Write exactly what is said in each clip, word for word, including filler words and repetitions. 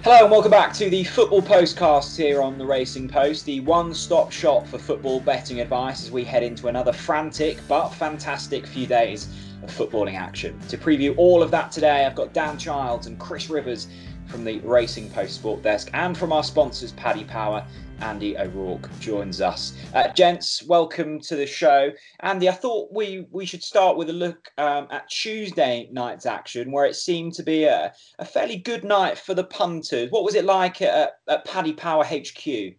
Hello and welcome back to the Football Postcast here on the Racing Post, the one-stop shop for football betting advice as we head into another frantic but fantastic few days of footballing action. To preview all of that today, I've got Dan Childs and Chris Rivers from the Racing Post Sport Desk, and from our sponsors Paddy Power, Andy O'Rourke joins us. Uh, gents, welcome to the show. Andy, I thought we, we should start with a look um, at Tuesday night's action, where it seemed to be a, a fairly good night for the punters. What was it like at, at Paddy Power H Q?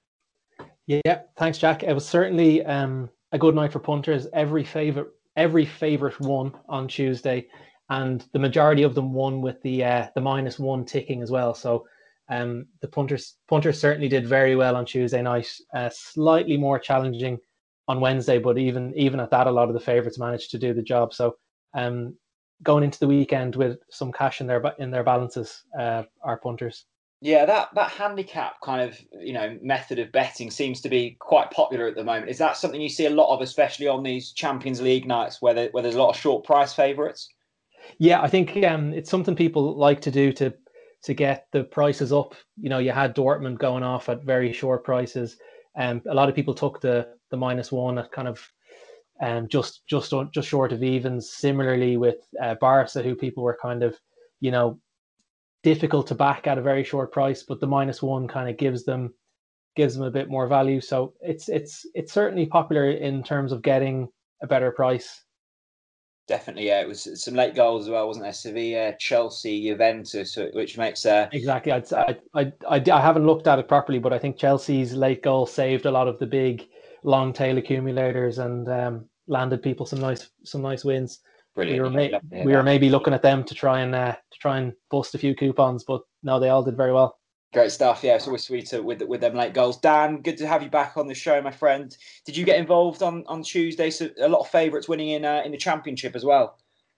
Yeah, thanks, Jack. It was certainly um, a good night for punters. Every favourite every favourite won on Tuesday, and the majority of them won with the uh, the minus one ticking as well. So um, the punters punters certainly did very well on Tuesday night. Uh, slightly more challenging on Wednesday, but even even at that, a lot of the favourites managed to do the job. So um, going into the weekend with some cash in their in their balances, uh, our punters. Yeah, that, that handicap kind of, you know, method of betting seems to be quite popular at the moment. Is that something you see a lot of, especially on these Champions League nights where, there, where there's a lot of short price favourites? Yeah, I think um, it's something people like to do to to get the prices up. You know, you had Dortmund going off at very short prices. Um, a lot of people took the the minus one at kind of um, just just just short of evens. Similarly with uh, Barca, who people were kind of, you know, difficult to back at a very short price, but the minus one kind of gives them gives them a bit more value. So it's it's it's certainly popular in terms of getting a better price. Definitely, yeah. It was some late goals as well, wasn't there? Sevilla, Chelsea, Juventus, which makes uh exactly. I'd, I I I I haven't looked at it properly, but I think Chelsea's late goal saved a lot of the big long tail accumulators and um, landed people some nice some nice wins. Brilliant. We were Yeah, ma- we were maybe looking at them to try and uh, to try and bust a few coupons, but no, they all did very well. Great stuff. Yeah, it's always sweeter with with them late goals. Dan, good to have you back on the show, my friend. Did you get involved on, on Tuesday? So a lot of favourites winning in uh, in the Championship as well.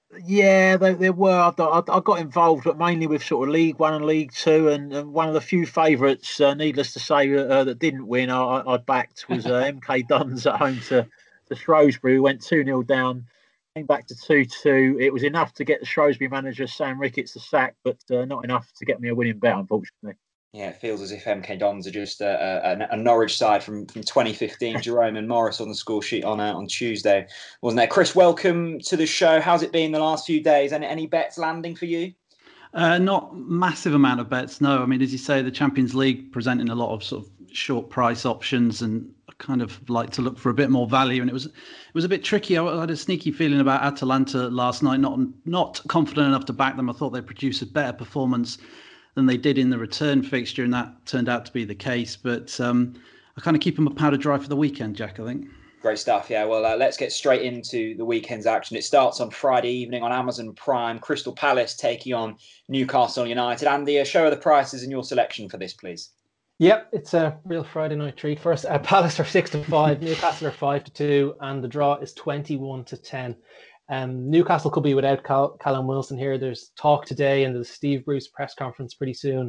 Yeah, there, there were. I, I, I got involved, but mainly with sort of League One and League Two, and, and one of the few favourites, uh, needless to say, uh, that didn't win. I, I backed was uh, M K Dons at home to, to Shrewsbury. We went two nil down, came back to two two. It was enough to get the Shrewsbury manager Sam Ricketts the sack, but uh, not enough to get me a winning bet, unfortunately. Yeah, it feels as if M K Dons are just a, a, a Norwich side from, from twenty fifteen. Jerome and Morris on the score sheet on uh, on Tuesday, wasn't there? Chris, welcome to the show. How's it been the last few days? Any, any bets landing for you? Uh, not massive amount of bets, no. I mean, as you say, the Champions League presenting a lot of sort of short price options, and I kind of like to look for a bit more value. And it was it was a bit tricky. I had a sneaky feeling about Atalanta last night. Not not confident enough to back them. I thought they'd produce a better performance than they did in the return fixture, and that turned out to be the case. But um, I kind of keep them a powder dry for the weekend, Jack, I think. Great stuff. Yeah, well, uh, let's get straight into the weekend's action. It starts on Friday evening on Amazon Prime. Crystal Palace taking on Newcastle United. Andy, show her the prices in your selection for this, please. Yep, it's a real Friday night treat for us. Uh, Palace are six to five, Newcastle are five to two, and the draw is twenty-one to ten. Um, Newcastle could be without Cal- Callum Wilson here. There's talk today in the Steve Bruce press conference pretty soon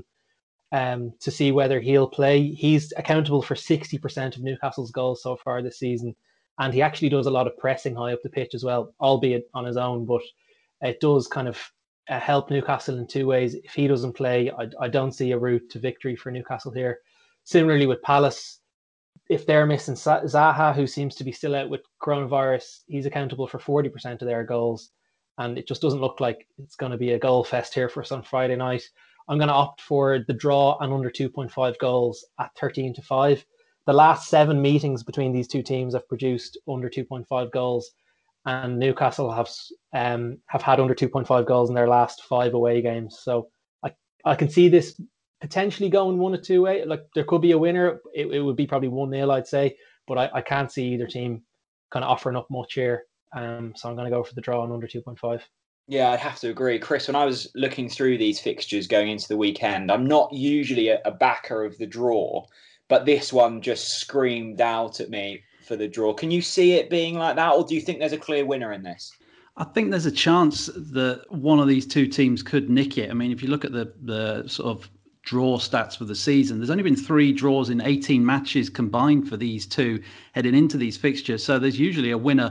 um, to see whether he'll play. He's accountable for sixty percent of Newcastle's goals so far this season, and he actually does a lot of pressing high up the pitch as well, albeit on his own, but it does kind of uh, help Newcastle in two ways. If he doesn't play, I, I don't see a route to victory for Newcastle here. Similarly with Palace, if they're missing Zaha, who seems to be still out with coronavirus, he's accountable for forty percent of their goals. And it just doesn't look like it's going to be a goal fest here for us on Friday night. I'm going to opt for the draw and under two point five goals at thirteen to five. The last seven meetings between these two teams have produced under two point five goals. And Newcastle have um, have had under two point five goals in their last five away games. So I, I can see this potentially going one or two way. Like there could be a winner. It, it would be probably one nil, I'd say. But I, I can't see either team kind of offering up much here. Um, so I'm going to go for the draw on under two point five. Yeah, I'd have to agree. Chris, when I was looking through these fixtures going into the weekend, I'm not usually a, a backer of the draw, but this one just screamed out at me for the draw. Can you see it being like that, or do you think there's a clear winner in this? I think there's a chance that one of these two teams could nick it. I mean, if you look at the the sort of draw stats for the season, there's only been three draws in eighteen matches combined for these two heading into these fixtures. So there's usually a winner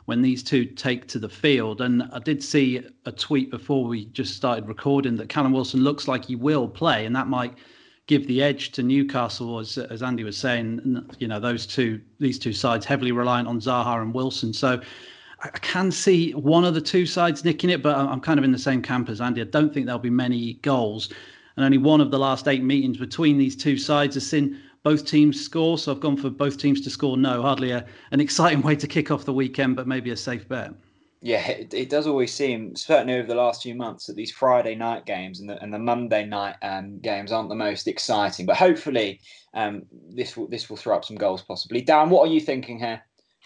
when these two take to the field. And I did see a tweet before we just started recording that Callum Wilson looks like he will play, and that might give the edge to Newcastle, as as Andy was saying. You know, those two, these two sides heavily reliant on Zaha and Wilson. So I can see one of the two sides nicking it, but I'm kind of in the same camp as Andy. I don't think there'll be many goals. And only one of the last eight meetings between these two sides has seen both teams score. So I've gone for both teams to score no. Hardly a, an exciting way to kick off the weekend, but maybe a safe bet. Yeah, it, it does always seem, certainly over the last few months, that these Friday night games and the, and the Monday night um, games aren't the most exciting. But hopefully um, this will this will throw up some goals possibly. Dan, what are you thinking here?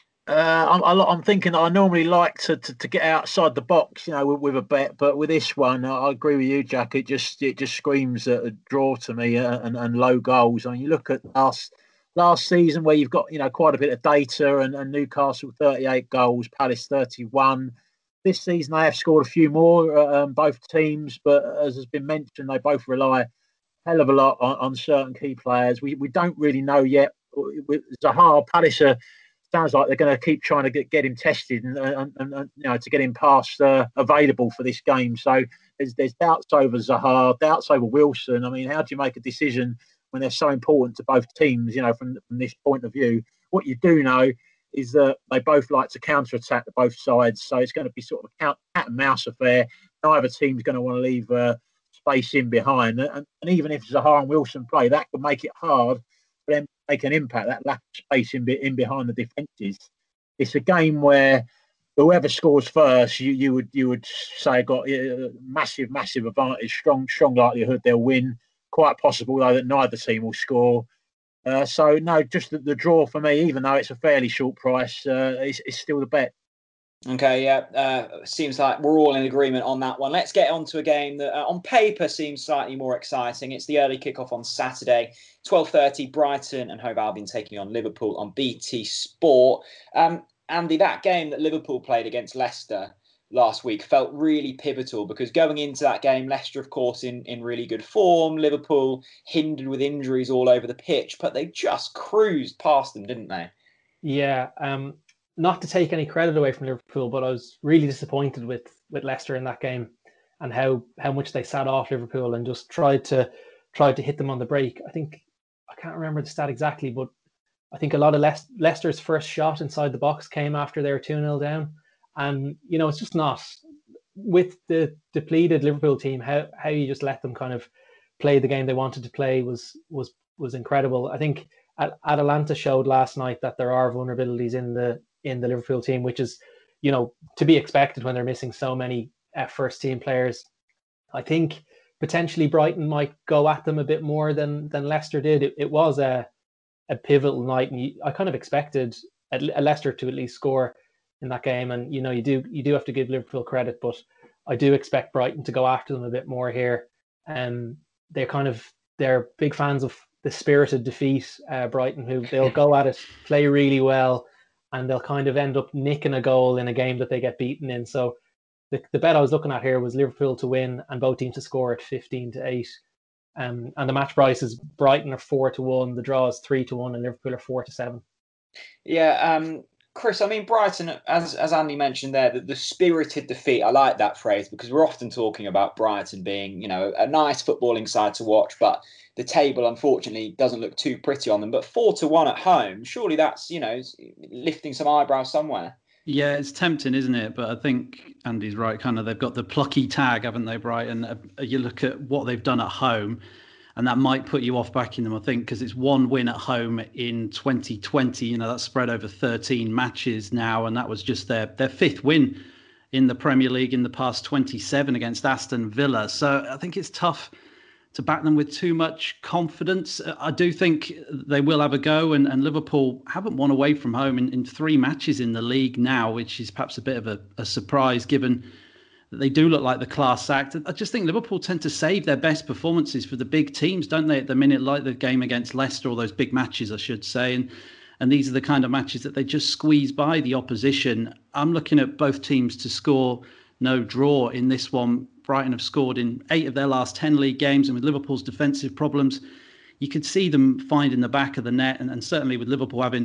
Uh, I'm, I'm thinking that I normally like to, to, to get outside the box, you know, with, with a bet, but with this one, I agree with you, Jack. It just it just screams a, a draw to me, uh, and, and low goals. I mean, you look at last last season where you've got, you know, quite a bit of data, and, and Newcastle thirty-eight goals, Palace thirty-one. This season they have scored a few more, uh, um, both teams, but as has been mentioned, they both rely a hell of a lot on, on certain key players. We we don't really know yet. With Zaha, Palace are, sounds like they're going to keep trying to get, get him tested and, and, and, and you know, to get him past uh, available for this game. So there's there's doubts over Zaha, doubts over Wilson. I mean, how do you make a decision when they're so important to both teams? You know, from from this point of view, what you do know is that they both like to counter-attack to both sides. So it's going to be sort of a cat and mouse affair. Neither team's going to want to leave uh, space in behind, and, and even if Zaha and Wilson play, that could make it hard for them to make an impact, that lack of space in, in behind the defences. It's a game where whoever scores first, you, you would you would say got a massive, massive advantage, strong, strong likelihood they'll win. Quite possible, though, that neither team will score. Uh, so, no, just the, the draw for me, even though it's a fairly short price, uh, it's, it's still the bet. Okay, yeah, uh, seems like we're all in agreement on that one. Let's get on to a game that uh, on paper seems slightly more exciting. It's the early kickoff on Saturday, twelve thirty, Brighton and Hove Albion taking on Liverpool on B T Sport. Um, Andy, that game that Liverpool played against Leicester last week felt really pivotal because going into that game, Leicester, of course, in, in really good form, Liverpool hindered with injuries all over the pitch, but they just cruised past them, didn't they? Yeah, um, not to take any credit away from Liverpool, but I was really disappointed with, with Leicester in that game and how, how much they sat off Liverpool and just tried to tried to hit them on the break. I think, I can't remember the stat exactly, but I think a lot of Le- Leicester's first shot inside the box came after they were two nil down. And, you know, it's just not, with the depleted Liverpool team, how, how you just let them kind of play the game they wanted to play was was was incredible. I think Atalanta showed last night that there are vulnerabilities in the in the Liverpool team, which is, you know, to be expected when they're missing so many uh, first team players. I think potentially Brighton might go at them a bit more than than Leicester did. It, it was a a pivotal night, and you, I kind of expected a, a Leicester to at least score in that game, and you know you do you do have to give Liverpool credit, but I do expect Brighton to go after them a bit more here. Um, they're kind of they're big fans of the spirited defeat. Uh, Brighton, who they'll go at it, play really well, and they'll kind of end up nicking a goal in a game that they get beaten in. So the the bet I was looking at here was Liverpool to win and both teams to score at fifteen to eight. Um, and the match price is Brighton are four to one, the draw is three to one, and Liverpool are four to seven. Yeah. Um... Chris, I mean, Brighton, as as Andy mentioned there, the, the spirited defeat, I like that phrase because we're often talking about Brighton being, you know, a nice footballing side to watch, but the table, unfortunately, doesn't look too pretty on them. But four to one at home, surely that's, you know, lifting some eyebrows somewhere. Yeah, it's tempting, isn't it? But I think Andy's right. Kind of, they've got the plucky tag, haven't they, Brighton? Uh, you look at what they've done at home, and that might put you off backing them, I think, because it's one win at home in twenty twenty. You know, that's spread over thirteen matches now, and that was just their their fifth win in the Premier League in the past twenty-seven against Aston Villa. So I think it's tough to back them with too much confidence. I do think they will have a go, and, and Liverpool haven't won away from home in, in three matches in the league now, which is perhaps a bit of a, a surprise given that they do look like the class act. I just think Liverpool tend to save their best performances for the big teams, don't they, at the minute, like the game against Leicester, or those big matches, I should say. And and these are the kind of matches that they just squeeze by the opposition. I'm looking at both teams to score no draw in this one. Brighton have scored in eight of their last ten league games, and with Liverpool's defensive problems, you could see them finding the back of the net, and, and certainly with Liverpool having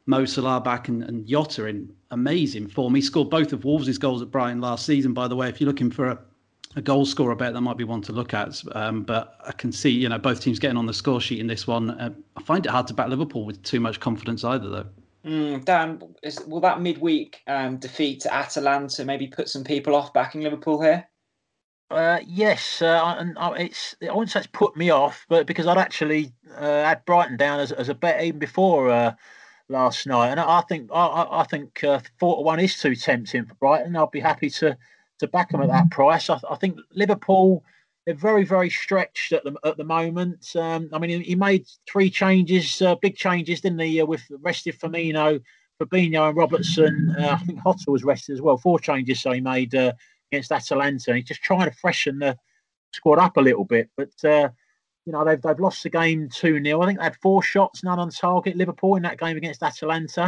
Mo Salah back and, and Jota in amazing form. He scored both of Wolves' goals at Brighton last season, by the way. If you're looking for a, a goal scorer bet, that might be one to look at. Um, but I can see, you know, both teams getting on the score sheet in this one. Uh, I find it hard to back Liverpool with too much confidence either, though. Mm, Dan, is, will that midweek um, defeat to Atalanta maybe put some people off backing Liverpool here? Uh, yes, uh, and uh, it's I wouldn't say it's put me off, but because I'd actually uh, had Brighton down as, as a bet even before uh, last night, and I think I, I think uh, four to one is too tempting for Brighton. I'll be happy to to back them at that price. I, I think Liverpool, they're very very stretched at the at the moment. Um, I mean, he, he made three changes, uh, big changes, didn't he? Uh, with rested Firmino, Fabinho, and Robertson. Uh, I think Jota was rested as well. Four changes, so he made uh, against Atalanta. He's just trying to freshen the squad up a little bit, but. Uh, You know, they've they've lost the game two nil. I think they had four shots, none on target, Liverpool, in that game against Atalanta.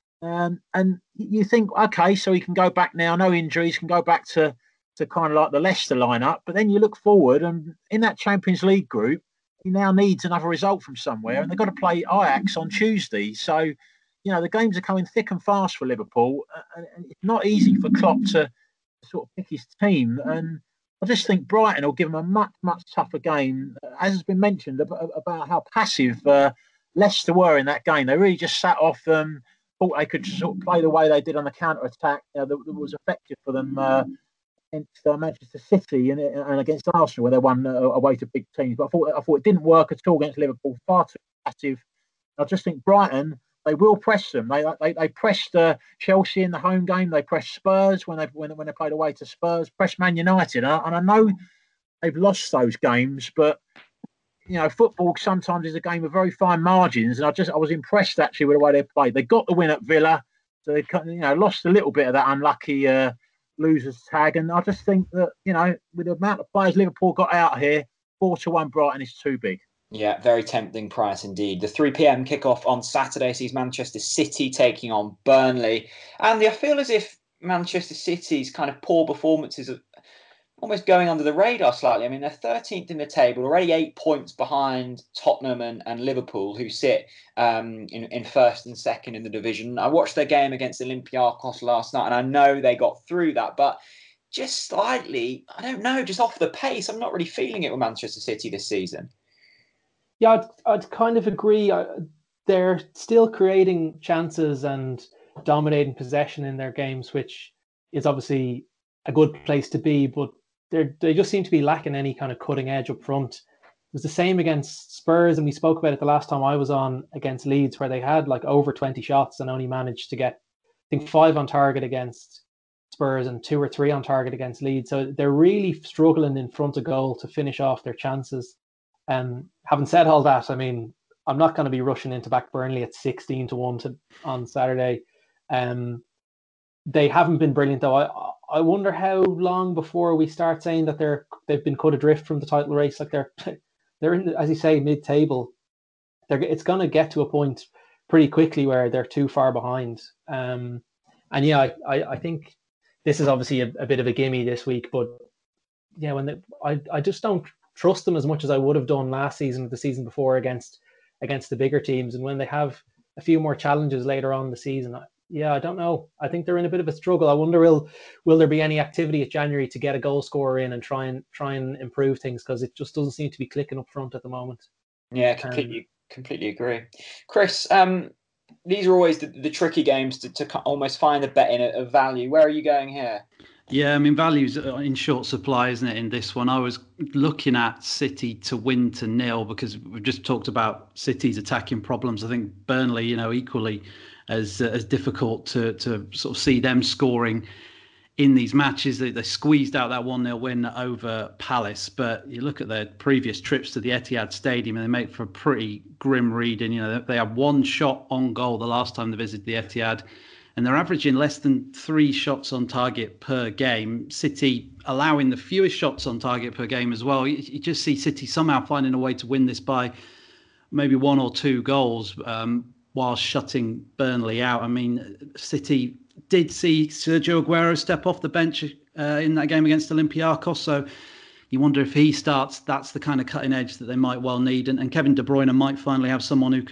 Um, and you think, okay, so he can go back now, no injuries, can go back to, to kind of like the Leicester lineup. But then you look forward, and in that Champions League group, he now needs another result from somewhere. And they've got to play Ajax on Tuesday. So, you know, the games are coming thick and fast for Liverpool. And it's not easy for Klopp to sort of pick his team. And I just think Brighton will give them a much, much tougher game. As has been mentioned about, about how passive uh, Leicester were in that game. They really just sat off them, thought they could sort of play the way they did on the counter-attack. You know, that, that was effective for them uh, against uh, Manchester City and, and against Arsenal, where they won uh, away to big teams. But I thought, I thought it didn't work at all against Liverpool, far too passive. I just think Brighton, they will press them. They they, they pressed uh, Chelsea in the home game. They pressed Spurs when they when, when they played away to Spurs. Pressed Man United, and I, and I know they've lost those games, but you know, football sometimes is a game of very fine margins. And I just I was impressed actually with the way they played. They got the win at Villa, so they you know lost a little bit of that unlucky uh, losers tag. And I just think that you know, with the amount of players Liverpool got out here, four to one Brighton is too big. Yeah, very tempting price indeed. The three p.m. kickoff on Saturday sees Manchester City taking on Burnley. And I feel as if Manchester City's kind of poor performances are almost going under the radar slightly. I mean, they're thirteenth in the table, already eight points behind Tottenham and, and Liverpool, who sit um, in, in first and second in the division. I watched their game against Olympiacos last night, and I know they got through that. But just slightly, I don't know, just off the pace. I'm not really feeling it with Manchester City this season. Yeah, I'd, I'd kind of agree. They're still creating chances and dominating possession in their games, which is obviously a good place to be, but they they just seem to be lacking any kind of cutting edge up front. It was the same against Spurs, and we spoke about it the last time I was on against Leeds, where they had like over twenty shots and only managed to get, I think, five on target against Spurs and two or three on target against Leeds. So they're really struggling in front of goal to finish off their chances. Um, having said all that, I mean, I'm not going to be rushing into back Burnley at sixteen to one to, on Saturday. Um, they haven't been brilliant, though. I I wonder how long before we start saying that they're they've been cut adrift from the title race. Like they're they're in, as you say, mid-table. They're it's going to get to a point pretty quickly where they're too far behind. Um, and yeah, I, I, I think this is obviously a, a bit of a gimme this week, but yeah, when they, I I just don't trust them as much as I would have done last season or the season before against against the bigger teams. And when they have a few more challenges later on in the season, I, yeah, I don't know. I think they're in a bit of a struggle. I wonder will will there be any activity at January to get a goal scorer in and try and try and improve things, because it just doesn't seem to be clicking up front at the moment. Yeah, completely um, completely agree. Chris, um, these are always the, the tricky games to, to almost find a bet in a, a value. Where are you going here? Yeah, I mean, value's in short supply, isn't it, in this one? I was looking at City to win to nil because we've just talked about City's attacking problems. I think Burnley, you know, equally as as difficult to to sort of see them scoring in these matches. They, they squeezed out that one nil win over Palace, but you look at their previous trips to the Etihad Stadium and they make for a pretty grim reading. You know, they had one shot on goal the last time they visited the Etihad, and they're averaging less than three shots on target per game. City allowing the fewest shots on target per game as well. You, you just see City somehow finding a way to win this by maybe one or two goals um, while shutting Burnley out. I mean, City did see Sergio Aguero step off the bench uh, in that game against Olympiacos. So you wonder if he starts, that's the kind of cutting edge that they might well need. And, and Kevin De Bruyne might finally have someone who can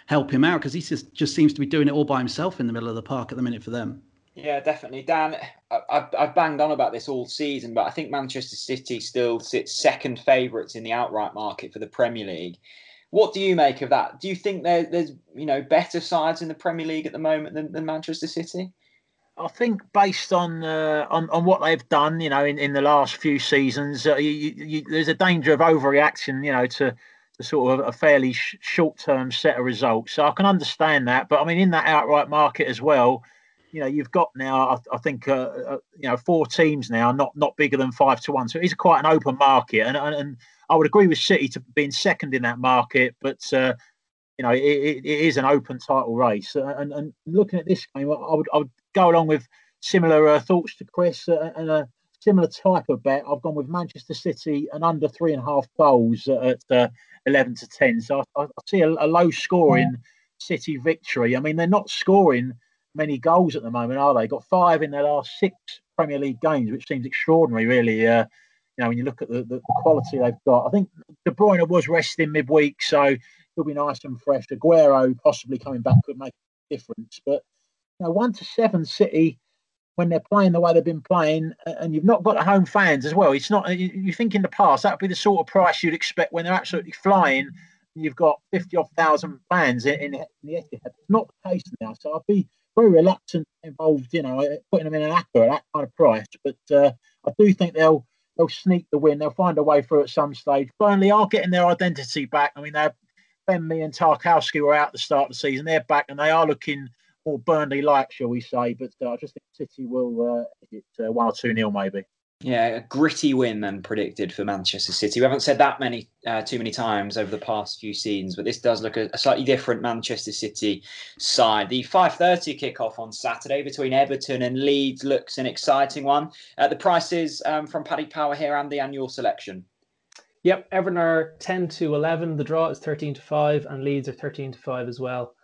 help him out, because he just, just seems to be doing it all by himself in the middle of the park at the minute for them. Yeah, definitely. Dan, I've, I've banged on about this all season, but I think Manchester City still sits second favourites in the outright market for the Premier League. What do you make of that? Do you think there, there's you know better sides in the Premier League at the moment than, than Manchester City? I think based on uh, on on what they've done, you know, in, in the last few seasons, uh, you, you, there's a danger of overreaction, you know, to, to sort of a fairly sh- short-term set of results. So I can understand that, but I mean, in that outright market as well, you know, you've got now, I, I think, uh, uh, you know, four teams now, not not bigger than five to one. So it is quite an open market, and and, and I would agree with City to being second in that market, but uh, you know, it, it, it is an open title race. Uh, and and looking at this game, I would I would go along with similar uh, thoughts to Chris uh, and a similar type of bet. I've gone with Manchester City and under three and a half goals at uh, eleven to ten. So I, I see a, a low scoring City victory. I mean, they're not scoring many goals at the moment, are they? Got five in their last six Premier League games, which seems extraordinary, really. Uh, you know, when you look at the, the quality they've got. I think De Bruyne was resting midweek, so he'll be nice and fresh. Aguero possibly coming back could make a difference. But, you know, one to seven City, when they're playing the way they've been playing, and you've not got the home fans as well. It's not, you, you think in the past, that would be the sort of price you'd expect when they're absolutely flying. You've got fifty odd thousand fans in, in, in the Etihad. It's not the case now. So I'd be very reluctant involved, you know, putting them in an acca at that kind of price. But uh, I do think they'll they'll sneak the win. They'll find a way through at some stage. Burnley are getting their identity back. I mean, they're Benmi and Tarkowski were out at the start of the season. They're back and they are looking more Burnley-like, shall we say. But uh, I just think City will uh, hit uh, one or two nil maybe. Yeah, a gritty win then predicted for Manchester City. We haven't said that many, uh, too many times over the past few seasons, but this does look a, a slightly different Manchester City side. The five thirty kickoff on Saturday between Everton and Leeds looks an exciting one. Uh, the prices um, from Paddy Power here and the annual selection. Yep, Everton are ten to eleven. The draw is thirteen to five, and Leeds are thirteen to five as well.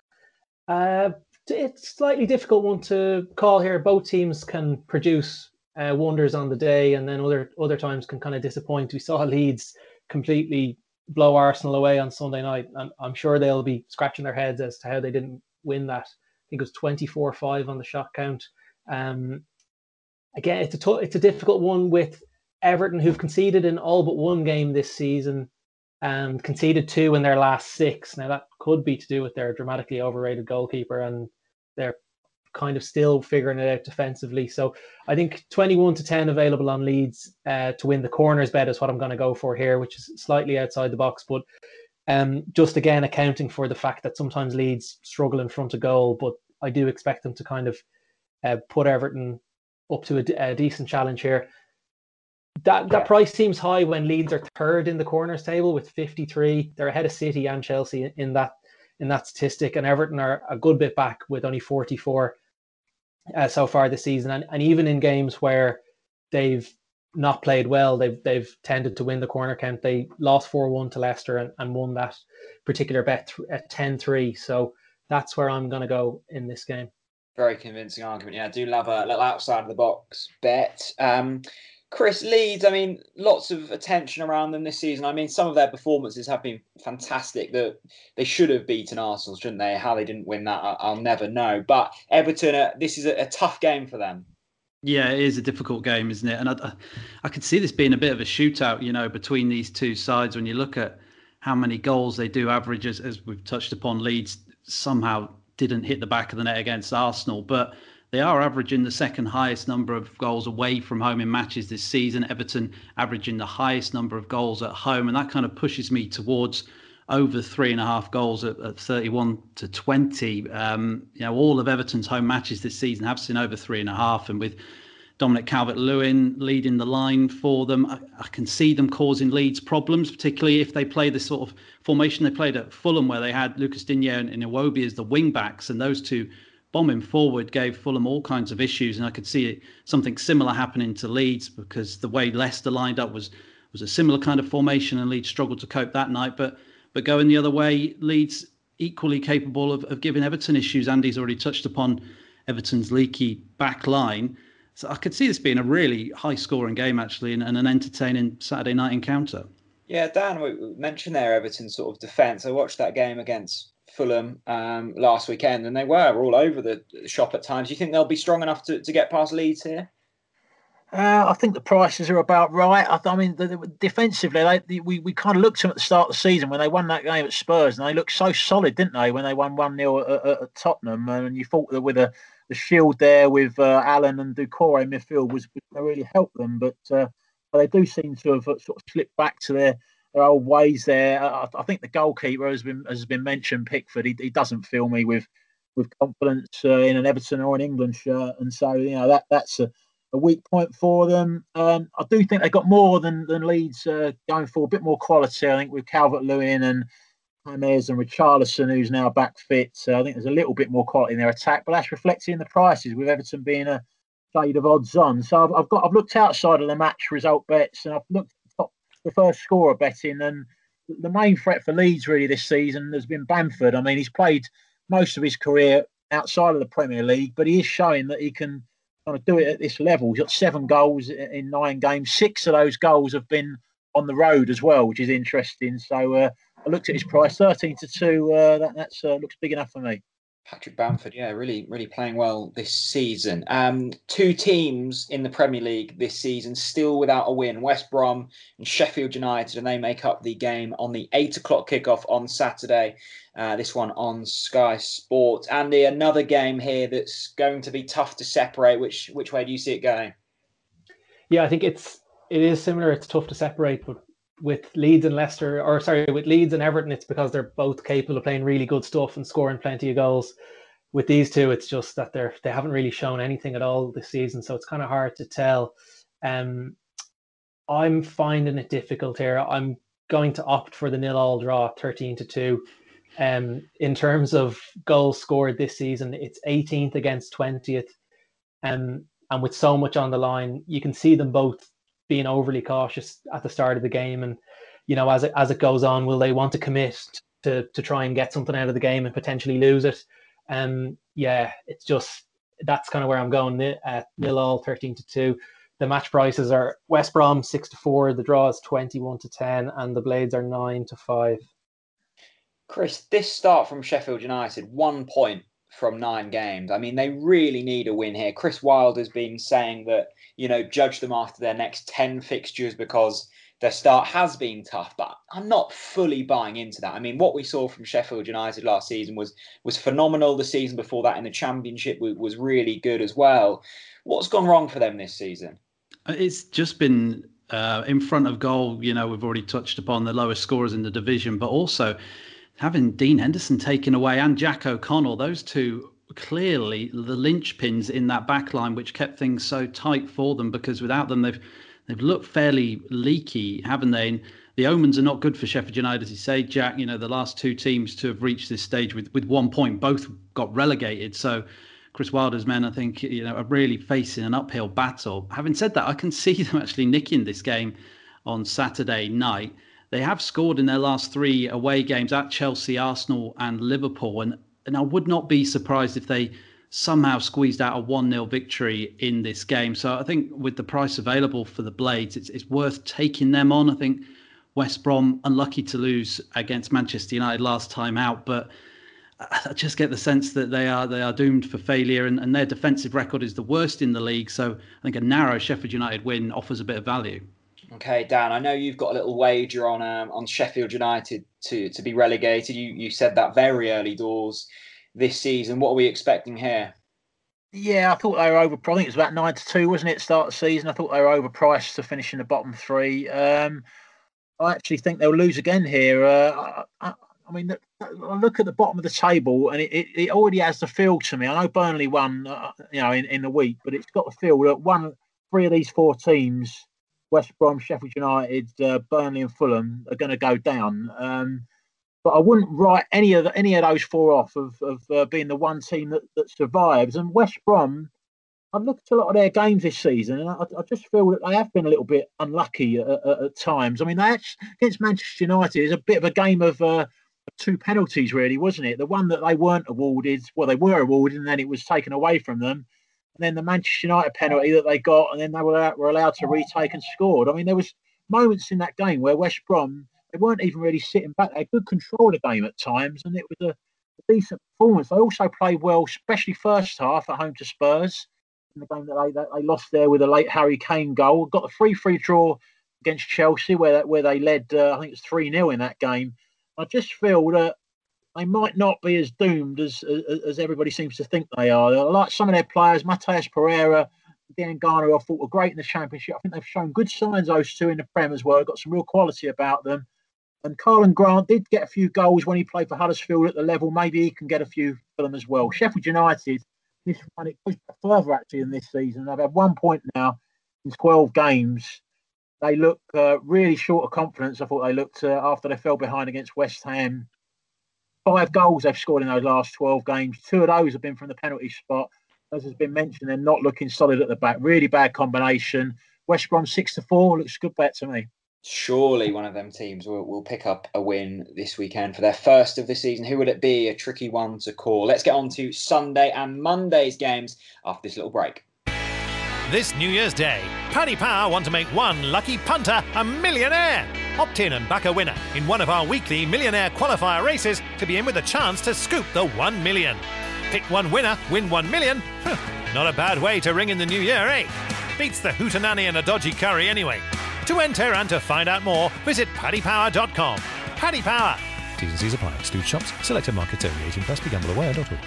Uh, it's a slightly difficult one to call here. Both teams can produce Uh, wonders on the day, and then other other times can kind of disappoint. We saw Leeds completely blow Arsenal away on Sunday night, and I'm sure they'll be scratching their heads as to how they didn't win that. I think it was twenty-four five on the shot count. Um, again, it's a t- it's a difficult one with Everton, who've conceded in all but one game this season, and conceded two in their last six. Now that could be to do with their dramatically overrated goalkeeper, and their kind of still figuring it out defensively. So I think twenty-one to ten available on Leeds uh, to win the corners bet is what I'm going to go for here, which is slightly outside the box, but um, just again accounting for the fact that sometimes Leeds struggle in front of goal, but I do expect them to kind of uh, put Everton up to a, a decent challenge here. That that price seems high when Leeds are third in the corners table with fifty-three. They're ahead of City and Chelsea in that in that statistic, and Everton are a good bit back with only forty-four uh, so far this season. And, and even in games where they've not played well, they've they've tended to win the corner count. They lost four one to Leicester and, and won that particular bet at ten three. So that's where I'm going to go in this game. Very convincing argument. Yeah, I do love a little outside of the box bet. Um, Chris, Leeds, I mean, lots of attention around them this season. I mean, some of their performances have been fantastic. That they should have beaten Arsenal, shouldn't they? How they didn't win that, I'll never know. But Everton, uh, this is a, a tough game for them. Yeah, it is a difficult game, isn't it? And I, I could see this being a bit of a shootout, you know, between these two sides. When you look at how many goals they do average, as, as we've touched upon, Leeds somehow didn't hit the back of the net against Arsenal, but they are averaging the second highest number of goals away from home in matches this season. Everton averaging the highest number of goals at home. And that kind of pushes me towards over three and a half goals at, at thirty-one to twenty. Um, you know, all of Everton's home matches this season have seen over three and a half. And with Dominic Calvert-Lewin leading the line for them, I, I can see them causing Leeds problems, particularly if they play the sort of formation they played at Fulham, where they had Lucas Digne and Iwobi as the wing backs, and those two bombing forward gave Fulham all kinds of issues. And I could see it, something similar happening to Leeds, because the way Leicester lined up was was a similar kind of formation, and Leeds struggled to cope that night. But but going the other way, Leeds equally capable of, of giving Everton issues. Andy's already touched upon Everton's leaky back line. So I could see this being a really high-scoring game, actually, and, and an entertaining Saturday night encounter. Yeah, Dan, we mentioned there Everton's sort of defence. I watched that game against Fulham um, last weekend, and they were all over the shop at times. Do you think they'll be strong enough to, to get past Leeds here? Uh, I think the prices are about right. I, I mean, the, the, defensively, they, the, we, we kind of looked at them at the start of the season when they won that game at Spurs, and they looked so solid, didn't they, when they won one nil at, at, at Tottenham. And you thought that with a, the shield there with uh, Allen and Doucouré in midfield was, was going to really help them. But uh, they do seem to have sort of slipped back to their, their old ways there. I, I think the goalkeeper has been has been mentioned, Pickford. He, he doesn't fill me with with confidence uh, in an Everton or an England shirt. And so, you know, that that's a a weak point for them. Um, I do think they got more than than Leeds uh, going for, a bit more quality. I think with Calvert-Lewin and James and Richarlison, who's now back fit. So I think there's a little bit more quality in their attack, but that's reflected in the prices, with Everton being a shade of odds on. So I've, I've got I've looked outside of the match result bets, and I've looked at the, top, the first scorer betting, and the main threat for Leeds really this season has been Bamford. I mean, he's played most of his career outside of the Premier League, but he is showing that he can to do it at this level. He's got seven goals in nine games. Six of those goals have been on the road as well, which is interesting. So uh, I looked at his price, thirteen to two. Uh, that that's, uh, looks big enough for me. Patrick Bamford, yeah, really, really playing well this season. Um, two teams in the Premier League this season still without a win: West Brom and Sheffield United, and they make up the game on the eight o'clock kickoff on Saturday. Uh, this one on Sky Sport. Andy, another game here that's going to be tough to separate. Which which way do you see it going? Yeah, I think it's it is similar. It's tough to separate, but with Leeds and Leicester, or sorry, with Leeds and Everton, it's because they're both capable of playing really good stuff and scoring plenty of goals. With these two, it's just that they're they haven't really shown anything at all this season, so it's kind of hard to tell. Um, I'm finding it difficult here. I'm going to opt for the nil-all draw, thirteen to two. Um, in terms of goals scored this season, it's eighteenth against twentieth, um, and with so much on the line, you can see them both being overly cautious at the start of the game, and you know, as it as it goes on, will they want to commit to to try and get something out of the game and potentially lose it? Um, yeah, it's just that's kind of where I'm going. At nil all, thirteen to two. The match prices are West Brom six to four, the draw is twenty-one to ten, and the Blades are nine to five. Chris, this start from Sheffield United, one point from nine games. I mean, they really need a win here. Chris Wilder's been saying that, you know, judge them after their next ten fixtures because their start has been tough, but I'm not fully buying into that. I mean, what we saw from Sheffield United last season was was phenomenal. The season before that in the Championship was, was really good as well. What's gone wrong for them this season? It's just been uh, in front of goal. You know, we've already touched upon the lowest scorers in the division, but also having Dean Henderson taken away and Jack O'Connell, those two clearly the linchpins in that back line, which kept things so tight for them, because without them, they've they've looked fairly leaky, haven't they? And the omens are not good for Sheffield United, as you say, Jack. You know, the last two teams to have reached this stage with, with one point, both got relegated. So Chris Wilder's men, I think, you know, are really facing an uphill battle. Having said that, I can see them actually nicking this game on Saturday night. They have scored in their last three away games at Chelsea, Arsenal and Liverpool. And, and I would not be surprised if they somehow squeezed out a one nil victory in this game. So I think with the price available for the Blades, it's, it's worth taking them on. I think West Brom, unlucky to lose against Manchester United last time out, but I just get the sense that they are they are doomed for failure, and, and their defensive record is the worst in the league. So I think a narrow Sheffield United win offers a bit of value. Okay, Dan, I know you've got a little wager on um, on Sheffield United to, to be relegated. You you said that very early doors this season. What are we expecting here? Yeah, I thought they were over. I think it was about nine to two, wasn't it? Start of the season. I thought they were overpriced to finish in the bottom three. Um, I actually think they'll lose again here. Uh, I, I, I mean, I look at the bottom of the table, and it, it, it already has the feel to me. I know Burnley won, uh, you know, in, in the week, but it's got the feel that one, three of these four teams, West Brom, Sheffield United, uh, Burnley, and Fulham, are going to go down. Um, but I wouldn't write any of the, any of those four off of, of uh, being the one team that, that survives. And West Brom, I've looked at a lot of their games this season, and I, I just feel that they have been a little bit unlucky at, at, at times. I mean, they actually, against Manchester United, it's a bit of a game of uh, two penalties, really, wasn't it? The one that they weren't awarded, well, they were awarded, and then it was taken away from them. And then the Manchester United penalty that they got, and then they were, were allowed to retake and scored. I mean, there was moments in that game where West Brom, they weren't even really sitting back. They had good control of the game at times, and it was a a decent performance. They also played well, especially first half at home to Spurs in the game that they, that they lost there with a late Harry Kane goal. Got the three three draw against Chelsea where where they led, uh, I think it's three nil in that game. I just feel that they might not be as doomed as, as as everybody seems to think they are. I like some of their players, Mateus Pereira, Dan Garner, I thought were great in the Championship. I think they've shown good signs, those two, in the Prem as well. Got some real quality about them. And Carlin Grant did get a few goals when he played for Huddersfield at the level. Maybe he can get a few for them as well. Sheffield United, this one, it pushed further actually in this season. They've had one point now in twelve games. They look uh, really short of confidence. I thought they looked uh, after they fell behind against West Ham. Five goals they've scored in those last twelve games. Two of those have been from the penalty spot. As has been mentioned, they're not looking solid at the back. Really bad combination. West Brom six to four looks a good bet to me. Surely one of them teams will, will pick up a win this weekend for their first of the season. Who would it be? A tricky one to call. Let's get on to Sunday and Monday's games after this little break. This New Year's Day, Paddy Power want to make one lucky punter a millionaire. Opt in and back a winner in one of our weekly millionaire qualifier races to be in with a chance to scoop the one million. Pick one winner, win one million. Not a bad way to ring in the new year, eh? Beats the hootenanny and a dodgy curry anyway. To enter and to find out more, visit paddy power dot com. Paddy Power. T's and C's apply. Exclude shops. Selected markets only. eighteen plus. Be gamble aware dot org.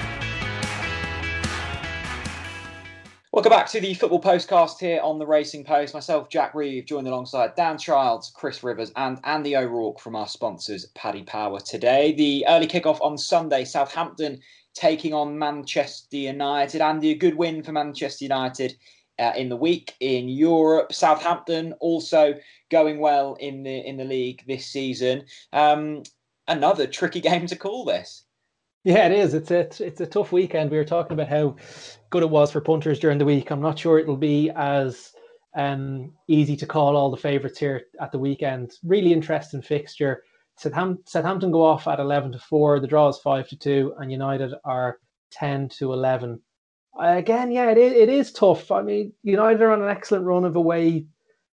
Welcome back to the Football Postcast here on the Racing Post. Myself, Jack Reeve, joined alongside Dan Childs, Chris Rivers and Andy O'Rourke from our sponsors, Paddy Power today. The early kickoff on Sunday, Southampton taking on Manchester United. Andy, a good win for Manchester United uh, in the week in Europe. Southampton also going well in the in the league this season. Um, another tricky game to call this. Yeah, it is. It's a it's a tough weekend. We were talking about how good it was for punters during the week. I'm not sure it'll be as um, easy to call all the favourites here at the weekend. Really interesting fixture. Southampton, Southampton go off at eleven to four. The draw is five to two, and United are ten to eleven. Again, yeah, it is, it is tough. I mean, United are on an excellent run of away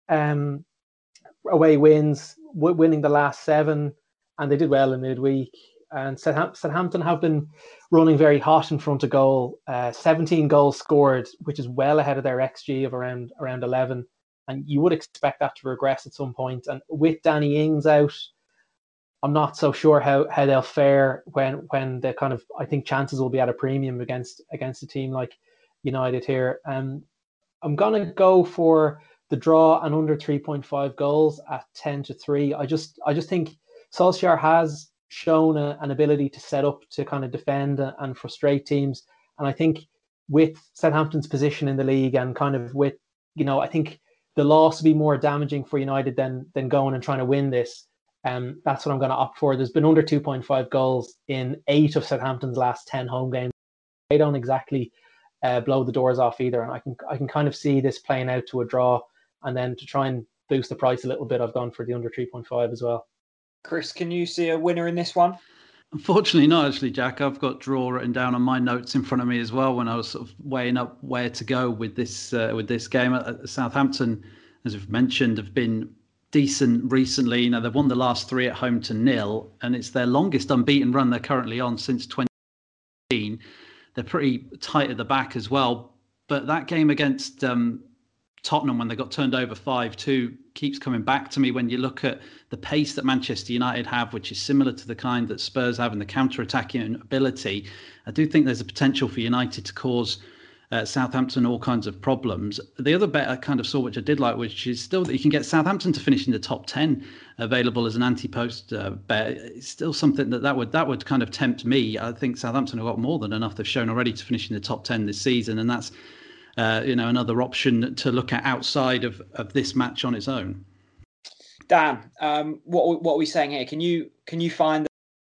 um, away wins, w- winning the last seven, and they did well in midweek. And Southampton have been running very hot in front of goal. Uh, seventeen goals scored, which is well ahead of their X G of around around eleven. And you would expect that to regress at some point. And with Danny Ings out, I'm not so sure how, how they'll fare when when the kind of I think chances will be at a premium against against a team like United here. Um, I'm gonna go for the draw and under three point five goals at ten to three. I just I just think Solskjaer has shown a, an ability to set up to kind of defend and frustrate teams. And I think with Southampton's position in the league and kind of with, you know, I think the loss will be more damaging for United than than going and trying to win this. Um, that's what I'm going to opt for. There's been under two point five goals in eight of Southampton's last ten home games. They don't exactly uh, blow the doors off either. And I can I can kind of see this playing out to a draw. And then to try and boost the price a little bit, I've gone for the under three point five as well. Chris, can you see a winner in this one? Unfortunately not, actually, Jack. I've got draw written down on my notes in front of me as well when I was sort of weighing up where to go with this uh, with this game. Uh, Southampton, as we've mentioned, have been decent recently. You know, they've won the last three at home to nil, and it's their longest unbeaten run they're currently on since twenty eighteen. They're pretty tight at the back as well. But that game against um, Tottenham, when they got turned over five two, keeps coming back to me when you look at the pace that Manchester United have, which is similar to the kind that Spurs have in the counter-attacking ability. I do think there's a potential for United to cause uh, Southampton all kinds of problems. The other bet I kind of saw, which I did like, which is still that you can get Southampton to finish in the top ten available as an anti-post uh, bet. It's still something that, that would that would kind of tempt me. I think Southampton have got more than enough they've shown already to finish in the top ten this season, and that's Uh, you know, another option to look at outside of, of this match on its own. Dan, um, what what are we saying here? Can you can you find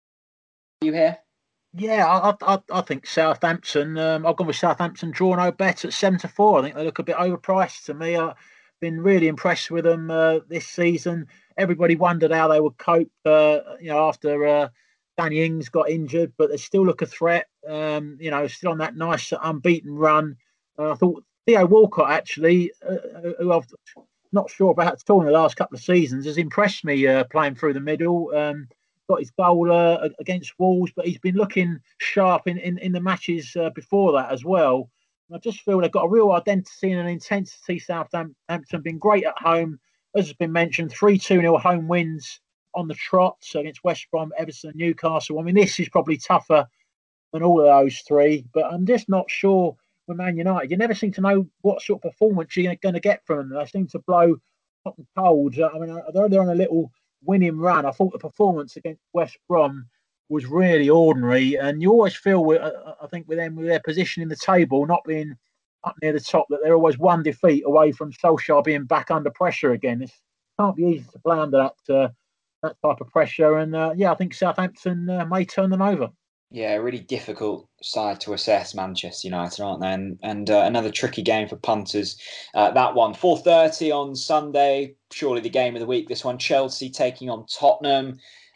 the you here? Yeah, I I, I think Southampton. Um, I've gone with Southampton draw no bet at seven to four. I think they look a bit overpriced to me. I've been really impressed with them uh, this season. Everybody wondered how they would cope, uh, you know, after uh, Danny Ings got injured, but they still look a threat. Um, you know, still on that nice unbeaten run. Uh, I thought Theo Walcott, actually, uh, who I'm not sure about at all in the last couple of seasons, has impressed me uh, playing through the middle. Um, got his goal uh, against Wolves, but he's been looking sharp in, in, in the matches uh, before that as well. And I just feel they've got a real identity and an intensity. Southampton been great at home, as has been mentioned, three two nil home wins on the trot against West Brom, Everton and Newcastle. I mean, this is probably tougher than all of those three, but I'm just not sure with Man United. You never seem to know what sort of performance you're going to get from them. They seem to blow hot and cold. I mean, they're, they're on a little winning run. I thought the performance against West Brom was really ordinary, and you always feel, with, uh, I think, with them, with their position in the table, not being up near the top, that they're always one defeat away from Solskjaer being back under pressure again. It can't be easy to play under that uh, that type of pressure, and uh, yeah, I think Southampton uh, may turn them over. Yeah, really difficult side to assess, Manchester United, aren't they? And, and uh, another tricky game for punters. Uh, that one, four thirty on Sunday, surely the game of the week. This one, Chelsea taking on Tottenham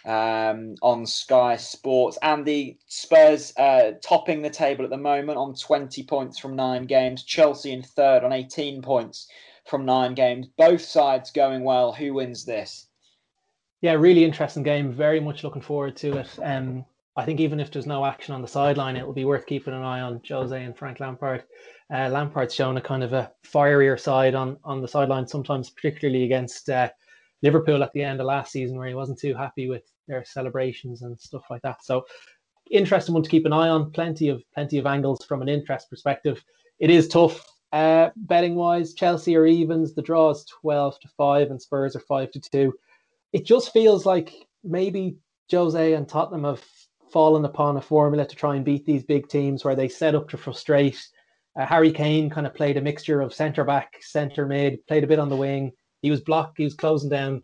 um, on Sky Sports. And the Spurs uh, topping the table at the moment on twenty points from nine games. Chelsea in third on eighteen points from nine games. Both sides going well. Who wins this? Yeah, really interesting game. Very much looking forward to it. Um, I think even if there's no action on the sideline, it will be worth keeping an eye on Jose and Frank Lampard. Uh, Lampard's shown a kind of a fierier side on, on the sideline, sometimes particularly against uh, Liverpool at the end of last season, where he wasn't too happy with their celebrations and stuff like that. So interesting one to keep an eye on. Plenty of plenty of angles from an interest perspective. It is tough uh, betting wise. Chelsea are evens. The draw is twelve to five, and Spurs are five to two. It just feels like maybe Jose and Tottenham have fallen upon a formula to try and beat these big teams where they set up to frustrate. Uh, Harry Kane kind of played a mixture of centre back, centre mid, played a bit on the wing. He was blocked. He was closing down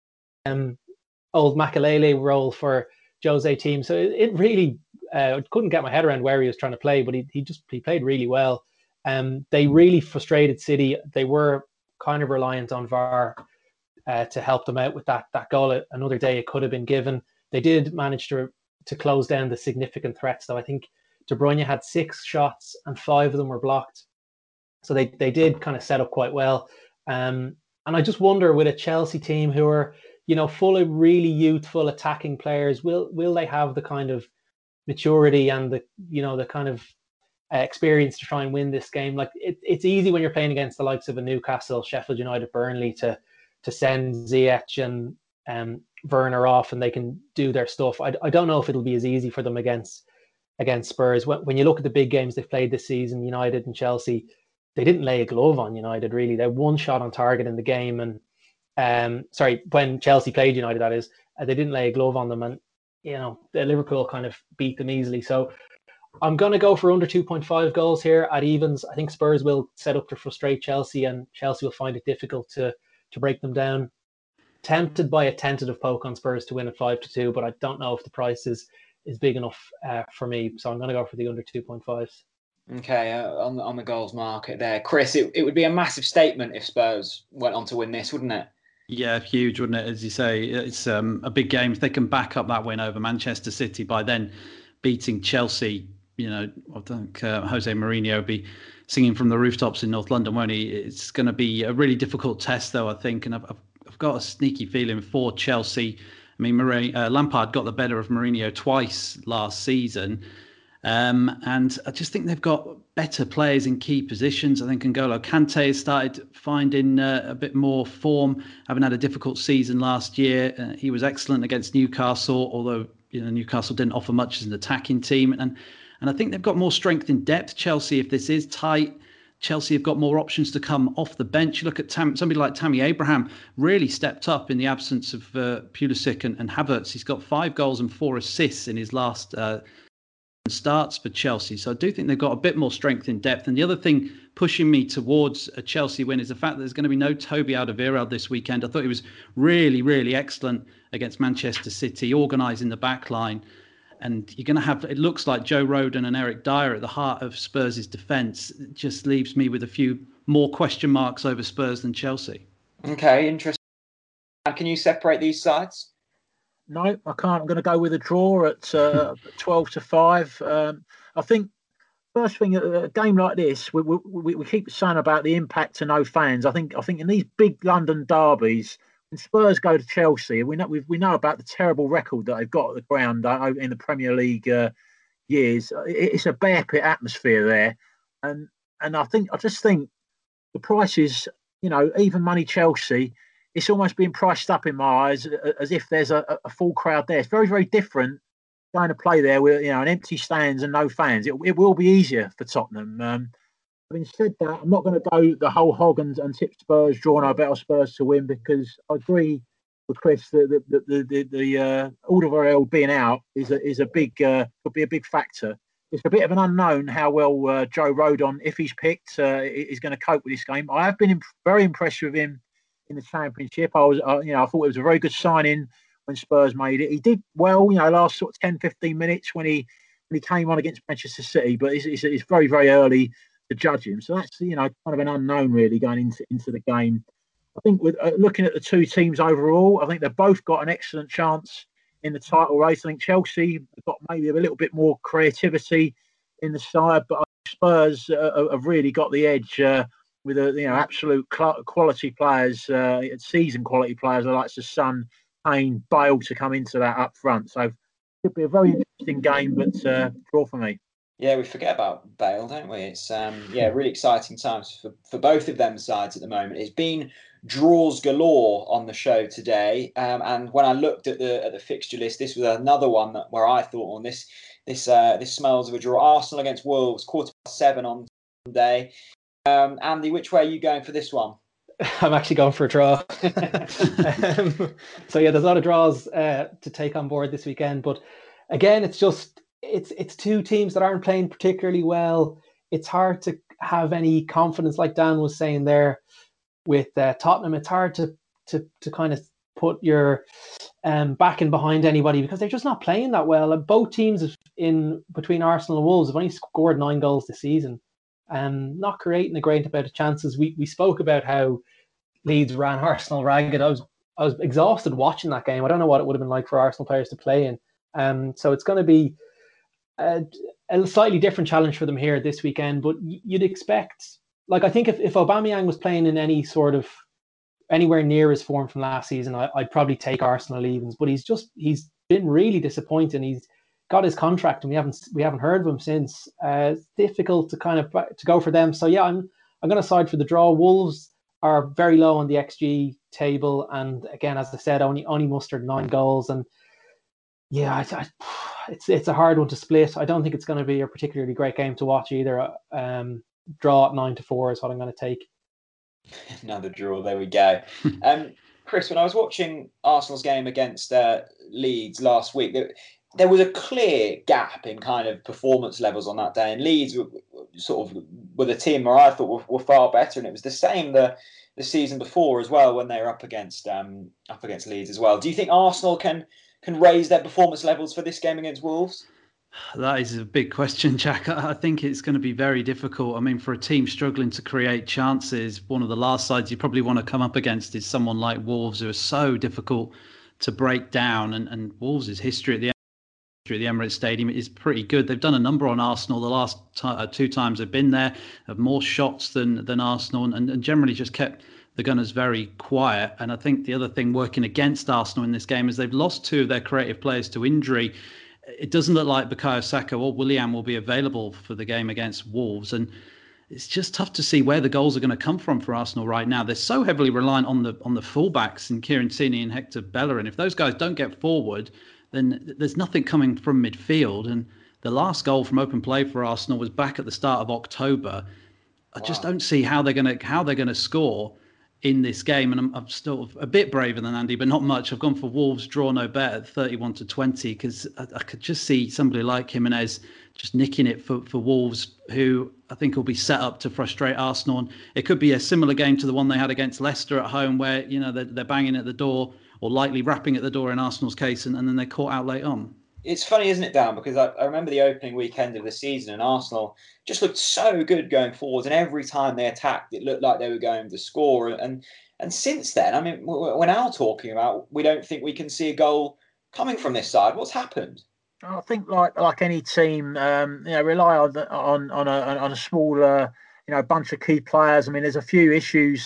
um, old Makelele role for Jose team. So it, it really uh, couldn't get my head around where he was trying to play, but he he just he played really well. Um, they really frustrated City. They were kind of reliant on V A R uh, to help them out with that that goal. Another day it could have been given. They did manage to to close down the significant threats, though. I think De Bruyne had six shots and five of them were blocked. So they, they did kind of set up quite well. Um, and I just wonder, with a Chelsea team who are, you know, full of really youthful attacking players, will will they have the kind of maturity and the, you know, the kind of uh, experience to try and win this game? Like it, it's easy when you're playing against the likes of a Newcastle, Sheffield United, Burnley to to send Ziyech and um, Werner off and they can do their stuff. I, I don't know if it'll be as easy for them against against Spurs. When, when you look at the big games they've played this season, United and Chelsea, they didn't lay a glove on United, really. They had one shot on target in the game. And um, sorry, when Chelsea played United, that is, uh, they didn't lay a glove on them. And, you know, the Liverpool kind of beat them easily. So I'm going to go for under two point five goals here at evens. I think Spurs will set up to frustrate Chelsea and Chelsea will find it difficult to to break them down. Tempted by a tentative poke on Spurs to win at five to two, but I don't know if the price is, is big enough uh, for me. So I'm going to go for the under two point fives. Okay, uh, on, on the goals market there. Chris, it, it would be a massive statement if Spurs went on to win this, wouldn't it? Yeah, huge, wouldn't it? As you say, it's um, a big game. If they can back up that win over Manchester City by then beating Chelsea, you know, I think uh, Jose Mourinho will be singing from the rooftops in North London, won't he? It's going to be a really difficult test, though, I think. And I've, I've, I've got a sneaky feeling for Chelsea. I mean, Marie, uh, Lampard got the better of Mourinho twice last season. Um, and I just think they've got better players in key positions. I think N'Golo Kante has started finding uh, a bit more form, having had a difficult season last year. Uh, he was excellent against Newcastle, although you know Newcastle didn't offer much as an attacking team. And and I think they've got more strength in depth. Chelsea, if this is tight, Chelsea have got more options to come off the bench. You look at Tam, somebody like Tammy Abraham, really stepped up in the absence of uh, Pulisic and, and Havertz. He's got five goals and four assists in his last uh, starts for Chelsea. So I do think they've got a bit more strength in depth. And the other thing pushing me towards a Chelsea win is the fact that there's going to be no Toby Alderweireld this weekend. I thought he was really, really excellent against Manchester City, organising the back line. And you're going to have, it looks like Joe Rodon and Eric Dyer at the heart of Spurs' defence. It just leaves me with a few more question marks over Spurs than Chelsea. Okay, interesting. Can you separate these sides? No, I can't. I'm going to go with a draw at uh, twelve to five. Um, I think first thing, a game like this, we, we we keep saying about the impact to no fans. I think I think in these big London derbies, when Spurs go to Chelsea, we know we we know about the terrible record that they've got at the ground uh, in the Premier League uh, years. It's a bear pit atmosphere there, and and I think I just think the prices, you know, even money Chelsea, it's almost being priced up in my eyes as if there's a, a full crowd there. It's very very different going to play there with, you know, an empty stands and no fans. It, it will be easier for Tottenham. Um, having said that, I'm not going to go the whole hog and, and tip Spurs, draw no bet on Spurs to win, because I agree with Chris that the the the, the uh, Alderweireld being out is a is a big uh, could be a big factor. It's a bit of an unknown how well uh, Joe Rodon, if he's picked, uh, is going to cope with this game. I have been imp- very impressed with him in the Championship. I was, uh, you know, I thought it was a very good signing when Spurs made it. He did well, you know, last sort of ten, fifteen minutes when he when he came on against Manchester City, but it's, it's, it's very, very early to judge him. So that's, you know, kind of an unknown really going into, into the game. I think with uh, looking at the two teams overall, I think they've both got an excellent chance in the title race. I think Chelsea have got maybe a little bit more creativity in the side, but Spurs uh, have really got the edge uh, with a, you know, absolute cl- quality players, uh, seasoned quality players like the Son, Kane, Bale to come into that up front. So it could be a very interesting game, but uh, draw for me. Yeah, we forget about Bale, don't we? It's um, yeah, really exciting times for, for both of them sides at the moment. It's been draws galore on the show today, um, and when I looked at the at the fixture list, this was another one that where I thought, on oh, this this uh, this smells of a draw. Arsenal against Wolves, quarter past seven on Sunday. Um, Andy, which way are you going for this one? I'm actually going for a draw. um, so yeah, there's a lot of draws uh, to take on board this weekend. But again, it's just it's it's two teams that aren't playing particularly well. It's hard to have any confidence, like Dan was saying there with uh, Tottenham. It's hard to to to kind of put your um, backing behind anybody because they're just not playing that well. And both teams in between Arsenal and Wolves have only scored nine goals this season. Um, not creating a great amount of chances. We we spoke about how Leeds ran Arsenal ragged. I was I was exhausted watching that game. I don't know what it would have been like for Arsenal players to play in. Um, so it's going to be a, a slightly different challenge for them here this weekend. But you'd expect, like, I think if, if Aubameyang was playing in any sort of anywhere near his form from last season, I, I'd probably take Arsenal evens. But he's just he's been really disappointing. He's got his contract and we haven't we haven't heard of him since. Uh, it's difficult to kind of to go for them. So yeah, I'm I'm going to side for the draw. Wolves are very low on the X G table, and again, as I said, only only mustered nine goals. And yeah, I, I, it's it's a hard one to split. I don't think it's going to be a particularly great game to watch either. Um, draw at nine to four is what I'm going to take. Another draw. There we go. um, Chris, when I was watching Arsenal's game against uh, Leeds last week, there, there was a clear gap in kind of performance levels on that day, and Leeds were, sort of were the team where I thought were, were far better, and it was the same the the season before as well when they were up against um, up against Leeds as well. Do you think Arsenal can can raise their performance levels for this game against Wolves? That is a big question, Jack. I think it's going to be very difficult. I mean, for a team struggling to create chances, one of the last sides you probably want to come up against is someone like Wolves, who are so difficult to break down. And, and Wolves' history at the at the Emirates Stadium is pretty good. They've done a number on Arsenal the last t- uh, two times they've been there, have more shots than than Arsenal, and, and generally just kept the Gunners very quiet. And I think the other thing working against Arsenal in this game is they've lost two of their creative players to injury. It doesn't look like Bukayo Saka or Willian will be available for the game against Wolves, and it's just tough to see where the goals are going to come from for Arsenal right now. They're so heavily reliant on the on the fullbacks in Kieran Tierney and Hector Bellerin. If those guys don't get forward, then there's nothing coming from midfield. And the last goal from open play for Arsenal was back at the start of October. I just wow. don't see how they're going to how they're going to score in this game. And I'm, I'm still a bit braver than Andy, but not much. I've gone for Wolves draw no bet at thirty-one to twenty because I, I could just see somebody like Jimenez just nicking it for, for Wolves, who I think will be set up to frustrate Arsenal. And it could be a similar game to the one they had against Leicester at home, where, you know, they're, they're banging at the door, or lightly rapping at the door in Arsenal's case, and, and then they're caught out late on. It's funny, isn't it, Dan? Because I, I remember the opening weekend of the season, and Arsenal just looked so good going forwards, and every time they attacked, it looked like they were going to score. And and since then, I mean, we're now talking about we don't think we can see a goal coming from this side. What's happened? I think, like like any team, um, you know, rely on on on a on a small, uh, you know, bunch of key players. I mean, there's a few issues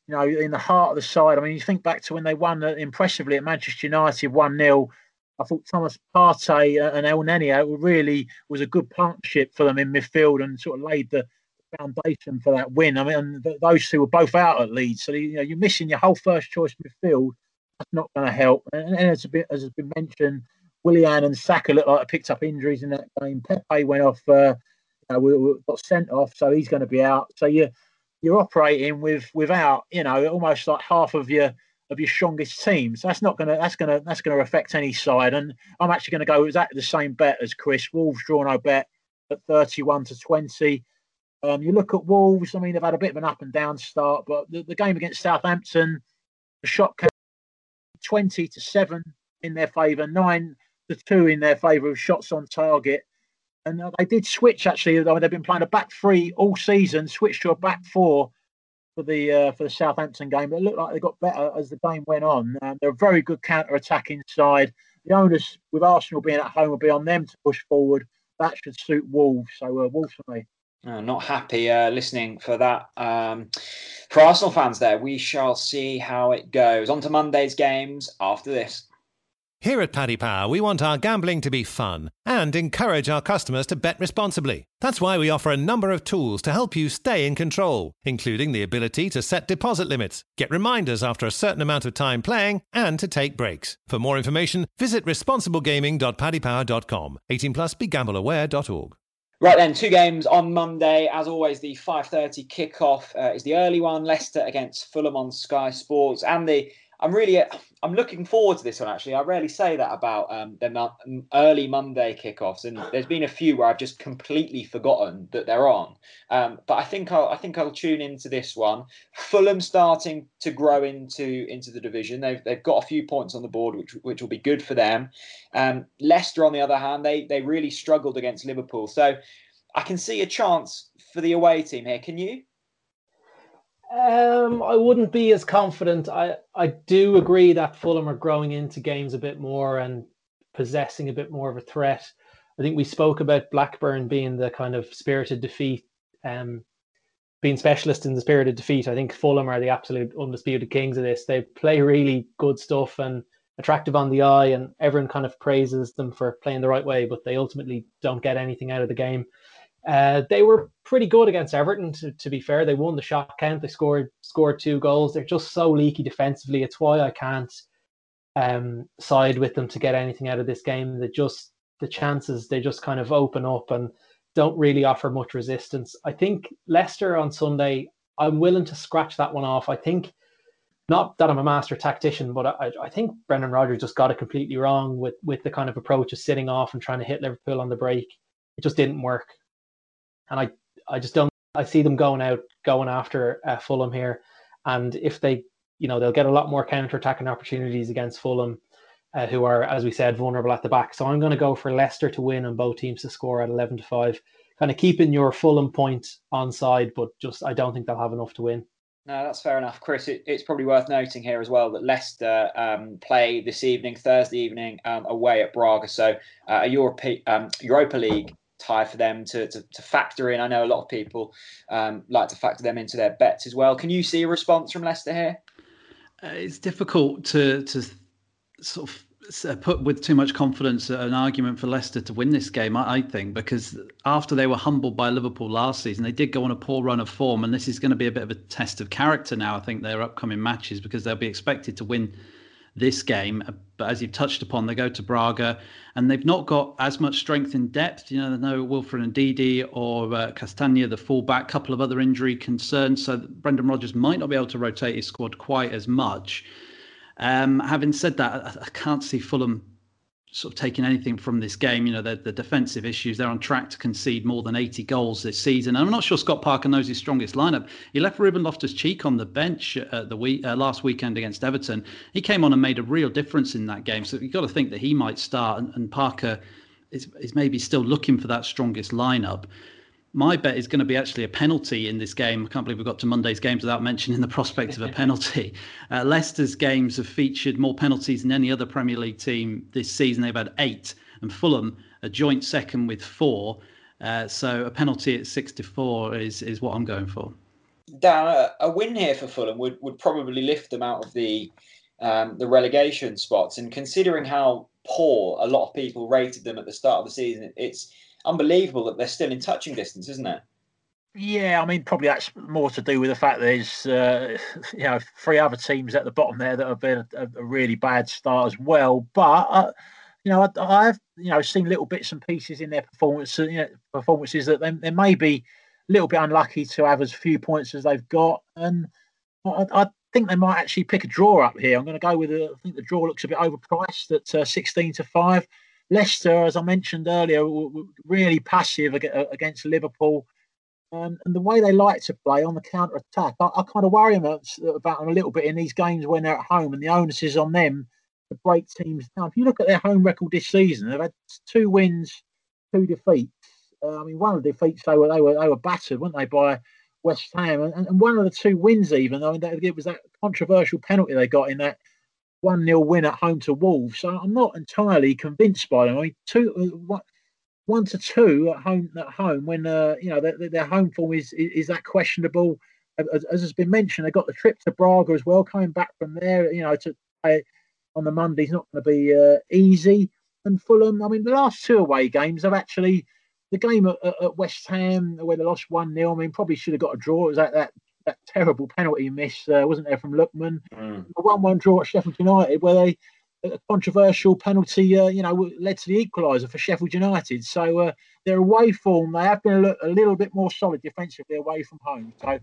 you know, in the heart of the side. I mean, you think back to when they won impressively at Manchester United one nil. I thought Thomas Partey and El Neni really was a good partnership for them in midfield and sort of laid the foundation for that win. I mean, those two were both out at Leeds, so you know you're missing your whole first choice midfield. That's not going to help. And, and as, a bit, as has been mentioned, Willian and Saka looked like they picked up injuries in that game. Pepe went off, uh, you know, we, we got sent off, so he's going to be out. So you're you're operating with without you know almost like half of your of your strongest teams. That's not going to that's going to that's going to affect any side. And I'm actually going to go exactly the same bet as Chris. Wolves draw no bet at thirty-one to twenty. Um, you look at Wolves. I mean, they've had a bit of an up and down start, but the, the game against Southampton, the shot came twenty to seven in their favour, nine to two in their favour of shots on target. And uh, they did switch actually. I mean, they've been playing a back three all season, switched to a back four for the uh, for the Southampton game, but it looked like they got better as the game went on. Um, they're a very good counter-attacking side. The onus with Arsenal being at home will be on them to push forward. That should suit Wolves. So uh, Wolves for me. Oh, not happy uh, listening for that. Um, for Arsenal fans there, we shall see how it goes. On to Monday's games after this. Here at Paddy Power, we want our gambling to be fun and encourage our customers to bet responsibly. That's why we offer a number of tools to help you stay in control, including the ability to set deposit limits, get reminders after a certain amount of time playing, and to take breaks. For more information, visit responsible gaming dot paddy power dot com. eighteen plus, be gamble aware dot org. Right then, two games on Monday. As always, the five thirty kickoff uh, is the early one. Leicester against Fulham on Sky Sports. And the I'm really I'm looking forward to this one, actually. I rarely say that about um, the early Monday kickoffs, and there's been a few where I've just completely forgotten that they're on. Um, but I think I'll I think I'll tune into this one. Fulham starting to grow into into the division. They've they've got a few points on the board, which which will be good for them. Um, Leicester, on the other hand, they they really struggled against Liverpool, so I can see a chance for the away team here. Can you? Um, I wouldn't be as confident. I, I do agree that Fulham are growing into games a bit more and possessing a bit more of a threat. I think we spoke about Blackburn being the kind of spirited defeat, um, being specialist in the spirited defeat. I think Fulham are the absolute undisputed kings of this. They play really good stuff and attractive on the eye, and everyone kind of praises them for playing the right way, but they ultimately don't get anything out of the game. Uh, they were pretty good against Everton, to, to be fair. They won the shot count. They scored scored two goals. They're just so leaky defensively. It's why I can't um, side with them to get anything out of this game. They just the chances, they just kind of open up and don't really offer much resistance. I think Leicester on Sunday, I'm willing to scratch that one off. I think, not that I'm a master tactician, but I, I think Brendan Rodgers just got it completely wrong with, with the kind of approach of sitting off and trying to hit Liverpool on the break. It just didn't work. And I, I just don't, I see them going out, going after uh, Fulham here. And if they, you know, they'll get a lot more counter-attacking opportunities against Fulham, uh, who are, as we said, vulnerable at the back. So I'm going to go for Leicester to win and both teams to score at eleven to five. Kind of keeping your Fulham point on side, but just, I don't think they'll have enough to win. No, that's fair enough, Chris. It, it's probably worth noting here as well that Leicester um, play this evening, Thursday evening, um, away at Braga. So uh, a Europe, um, Europa League tie for them to, to, to factor in. I know a lot of people um, like to factor them into their bets as well. Can you see a response from Leicester here? Uh, it's difficult to to sort of put with too much confidence an argument for Leicester to win this game, I, I think, because after they were humbled by Liverpool last season, they did go on a poor run of form, and this is going to be a bit of a test of character now, I think, their upcoming matches, because they'll be expected to win this game. But as you've touched upon, they go to Braga and they've not got as much strength in depth. You know, there's no Wilfred Ndidi or uh, Castagna, the fullback, couple of other injury concerns. So Brendan Rodgers might not be able to rotate his squad quite as much. Um, having said that, I, I can't see Fulham sort of taking anything from this game. You know, the, the defensive issues, they're on track to concede more than eighty goals this season. And I'm not sure Scott Parker knows his strongest lineup. He left Ruben Loftus-Cheek on the bench uh, the week, uh, last weekend against Everton. He came on and made a real difference in that game. So you've got to think that he might start, and, and Parker is, is maybe still looking for that strongest lineup. My bet is going to be actually a penalty in this game. I can't believe we got to Monday's games without mentioning the prospect of a penalty. Uh, Leicester's games have featured more penalties than any other Premier League team this season. They've had eight, and Fulham a joint second with four. Uh, so a penalty at six to four is is what I'm going for. Dan, a, a win here for Fulham would, would probably lift them out of the um, the relegation spots. And considering how poor a lot of people rated them at the start of the season, it's unbelievable that they're still in touching distance, isn't it? Yeah, I mean, probably that's more to do with the fact that there's, uh, you know, three other teams at the bottom there that have been a, a really bad start as well. But uh, you know, I, I've you know seen little bits and pieces in their performance, you know, performances that they, they may be a little bit unlucky to have as few points as they've got, and I, I think they might actually pick a draw up here. I'm going to go with a, I think the draw looks a bit overpriced at uh, sixteen to five. Leicester, as I mentioned earlier, were, were really passive against Liverpool. Um, and the way they like to play on the counter attack, I, I kind of worry about, about them a little bit in these games when they're at home, and the onus is on them to break teams down. If you look at their home record this season, they've had two wins, two defeats. Uh, I mean, one of the defeats they were they were they were battered, weren't they, by West Ham, and, and one of the two wins even. I mean, it was that controversial penalty they got in that one nil win at home to Wolves. So I'm not entirely convinced by them. I mean, two. What, One to two at home. At home, when uh, you know their, their home form is, is is that questionable, as, as has been mentioned, they got the trip to Braga as well. Coming back from there, you know, to play on the Monday is not going to be uh, easy. And Fulham, I mean, the last two away games have actually the game at, at West Ham where they lost one nil. I mean, probably should have got a draw. It was that that, that terrible penalty miss, uh, wasn't there, from Lookman? Mm. A one-one draw at Sheffield United where they. A controversial penalty, uh, you know, led to the equaliser for Sheffield United. So uh, their away form, they have been a, a little bit more solid defensively away from home. So,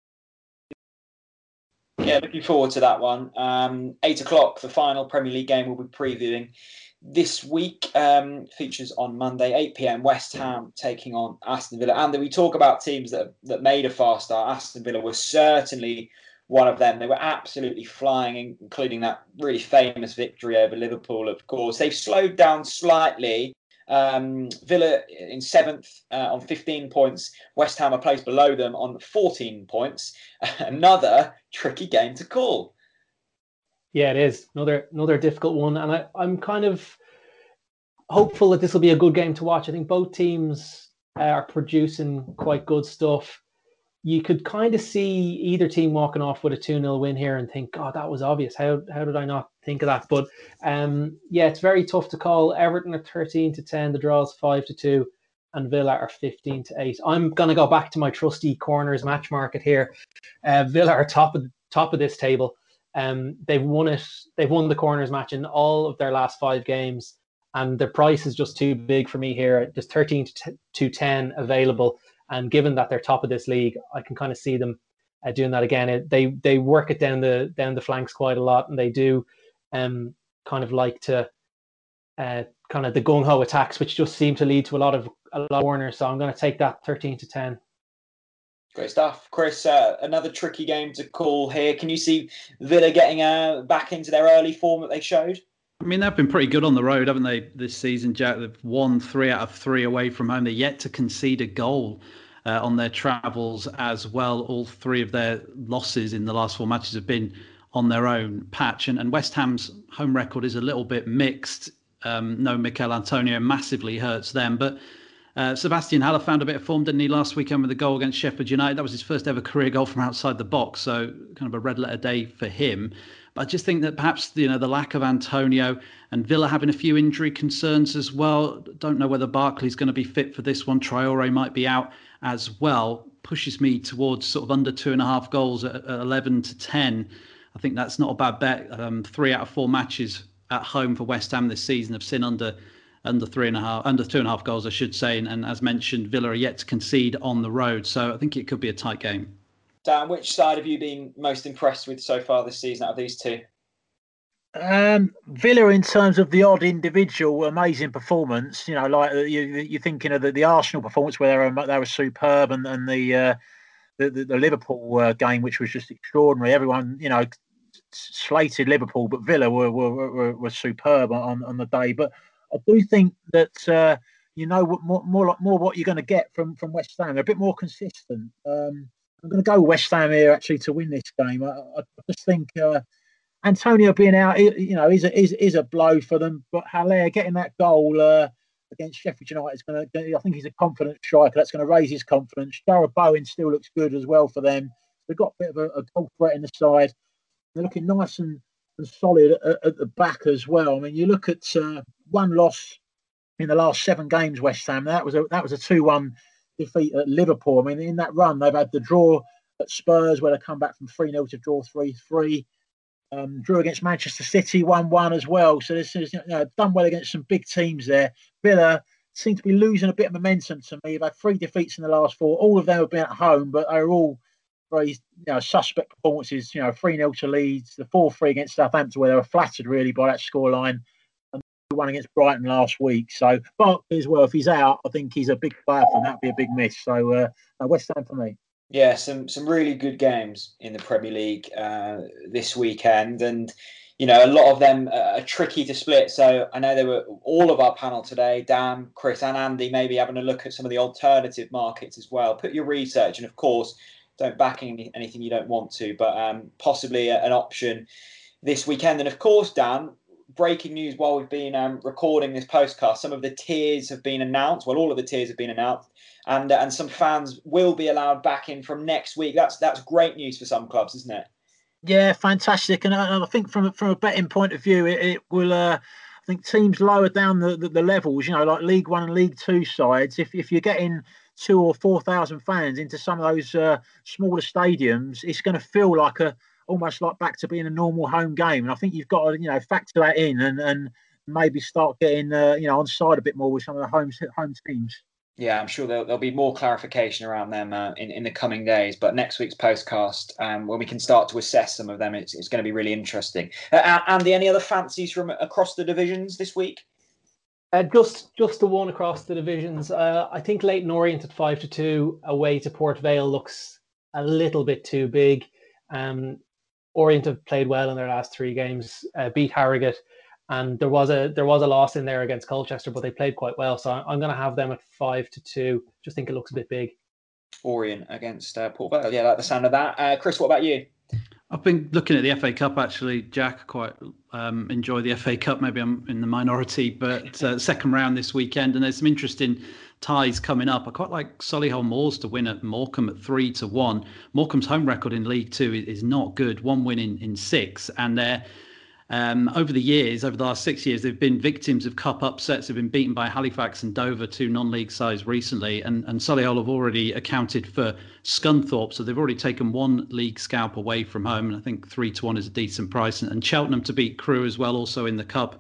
yeah, looking forward to that one. Um, Eight o'clock, the final Premier League game we'll be previewing this week. Um, features on Monday, eight p.m. West Ham taking on Aston Villa. And we talk about teams that that made a fast start. Aston Villa was certainly one of them. They were absolutely flying, including that really famous victory over Liverpool, of course. They've slowed down slightly. Um, Villa in seventh uh, on fifteen points. West Ham are placed below them on fourteen points. Another tricky game to call. Yeah, it is. Another another difficult one. And I, I'm kind of hopeful that this will be a good game to watch. I think both teams are producing quite good stuff. You could kind of see either team walking off with a two nil win here and think, God, that was obvious. How how did I not think of that? But um, yeah, it's very tough to call. Everton are thirteen to ten. The draw is five to two. And Villa are fifteen to eight. I'm going to go back to my trusty corners match market here. Uh, Villa are top of top of this table. Um, they've won it. They've won the corners match in all of their last five games. And their price is just too big for me here. There's thirteen to ten available. And given that they're top of this league, I can kind of see them uh, doing that again. It, they they work it down the down the flanks quite a lot, and they do um, kind of like to uh, kind of the gung ho attacks, which just seem to lead to a lot of a lot of corners. So I'm going to take that thirteen to ten. Great stuff, Chris. Uh, another tricky game to call here. Can you see Villa getting uh, back into their early form that they showed? I mean, they've been pretty good on the road, haven't they, this season, Jack? They've won three out of three away from home. They're yet to concede a goal uh, on their travels as well. All three of their losses in the last four matches have been on their own patch. And, and West Ham's home record is a little bit mixed. Um, no Mikel Antonio massively hurts them. But uh, Sebastian Haller found a bit of form, didn't he, last weekend with a goal against Sheffield United? That was his first ever career goal from outside the box. So kind of a red letter day for him. But I just think that perhaps, you know, the lack of Antonio and Villa having a few injury concerns as well. Don't know whether Barkley's going to be fit for this one. Traore might be out as well. Pushes me towards sort of under two and a half goals at eleven to ten. I think that's not a bad bet. Um, three out of four matches at home for West Ham this season have seen under under three and a half, under two and a half goals, I should say. And, and as mentioned, Villa are yet to concede on the road. So I think it could be a tight game. Dan, which side have you been most impressed with so far this season out of these two? Um, Villa, in terms of the odd individual amazing performance, you know, like you, you're thinking of the, the Arsenal performance where they were, they were superb, and, and the, uh, the, the the Liverpool uh, game, which was just extraordinary. Everyone, you know, slated Liverpool, but Villa were were, were, were superb on, on the day. But I do think that uh, you know more more more what you're going to get from from West Ham. They're a bit more consistent. Um, I'm going to go West Ham here actually to win this game. I, I just think uh, Antonio being out, you know, is a, is is a blow for them. But Haller getting that goal uh, against Sheffield United is going to. I think he's a confident striker. That's going to raise his confidence. Jarrod Bowen still looks good as well for them. They've got a bit of a, a goal threat in the side. They're looking nice and, and solid at, at the back as well. I mean, you look at uh, one loss in the last seven games, West Ham. That was a that was a two one defeat at Liverpool. I mean, in that run, they've had the draw at Spurs, where they come back from three nil to draw three three. Um, drew against Manchester City one one as well. So this is, you know, done well against some big teams there. Villa seem to be losing a bit of momentum to me. They've had three defeats in the last four. All of them have been at home, but they're all very, you know, suspect performances. You know, three nil to Leeds, the four three against Southampton, where they were flattered really by that scoreline, and the one against Brighton last week. So Barkley as well, if he's out, I think he's a big player for them. That'd be a big miss. So uh, West Ham for me. Yeah, some some really good games in the Premier League uh, this weekend, and you know, a lot of them are tricky to split. So I know they were all of our panel today, Dan, Chris, and Andy, maybe having a look at some of the alternative markets as well. Put your research, and of course, don't back any, anything you don't want to, but um, possibly a, an option this weekend. And of course, Dan, breaking news while we've been um, recording this postcast, some of the tiers have been announced. Well, all of the tiers have been announced. And uh, and some fans will be allowed back in from next week. That's that's great news for some clubs, isn't it? Yeah, fantastic. And I, I think from from a betting point of view, it, it will. Uh, I think teams lower down the, the, the levels, you know, like League One and League Two sides. If if you're getting two or four thousand fans into some of those uh, smaller stadiums, it's going to feel like a almost like back to being a normal home game. And I think you've got to, you know, factor that in and and maybe start getting uh, you know, on side a bit more with some of the home home teams. Yeah, I'm sure there'll, there'll be more clarification around them uh, in, in the coming days. But next week's postcast, um, when we can start to assess some of them, it's, it's going to be really interesting. Uh, Andy, any other fancies from across the divisions this week? Uh, just just the one across the divisions. Uh, I think Leyton Orient at five to two away to Port Vale looks a little bit too big. Um, Orient have played well in their last three games, uh, beat Harrogate. And there was a there was a loss in there against Colchester, but they played quite well. So I'm going to have them at five to two. Just think it looks a bit big. Orient against uh, Port Vale. Yeah, I like the sound of that. Uh, Chris, what about you? I've been looking at the F A Cup actually, Jack. I quite um, enjoy the F A Cup. Maybe I'm in the minority, but uh, second round this weekend, and there's some interesting ties coming up. I quite like Solihull Moors to win at Morecambe at three to one. Morecambe's home record in League Two is not good. One win in, in six, and they're Um, over the years, over the last six years, they've been victims of cup upsets. They've been beaten by Halifax and Dover, two non-league sides recently. And, and Solihull have already accounted for Scunthorpe. So they've already taken one league scalp away from home. And I think three to one is a decent price. And, and Cheltenham to beat Crewe as well, also in the cup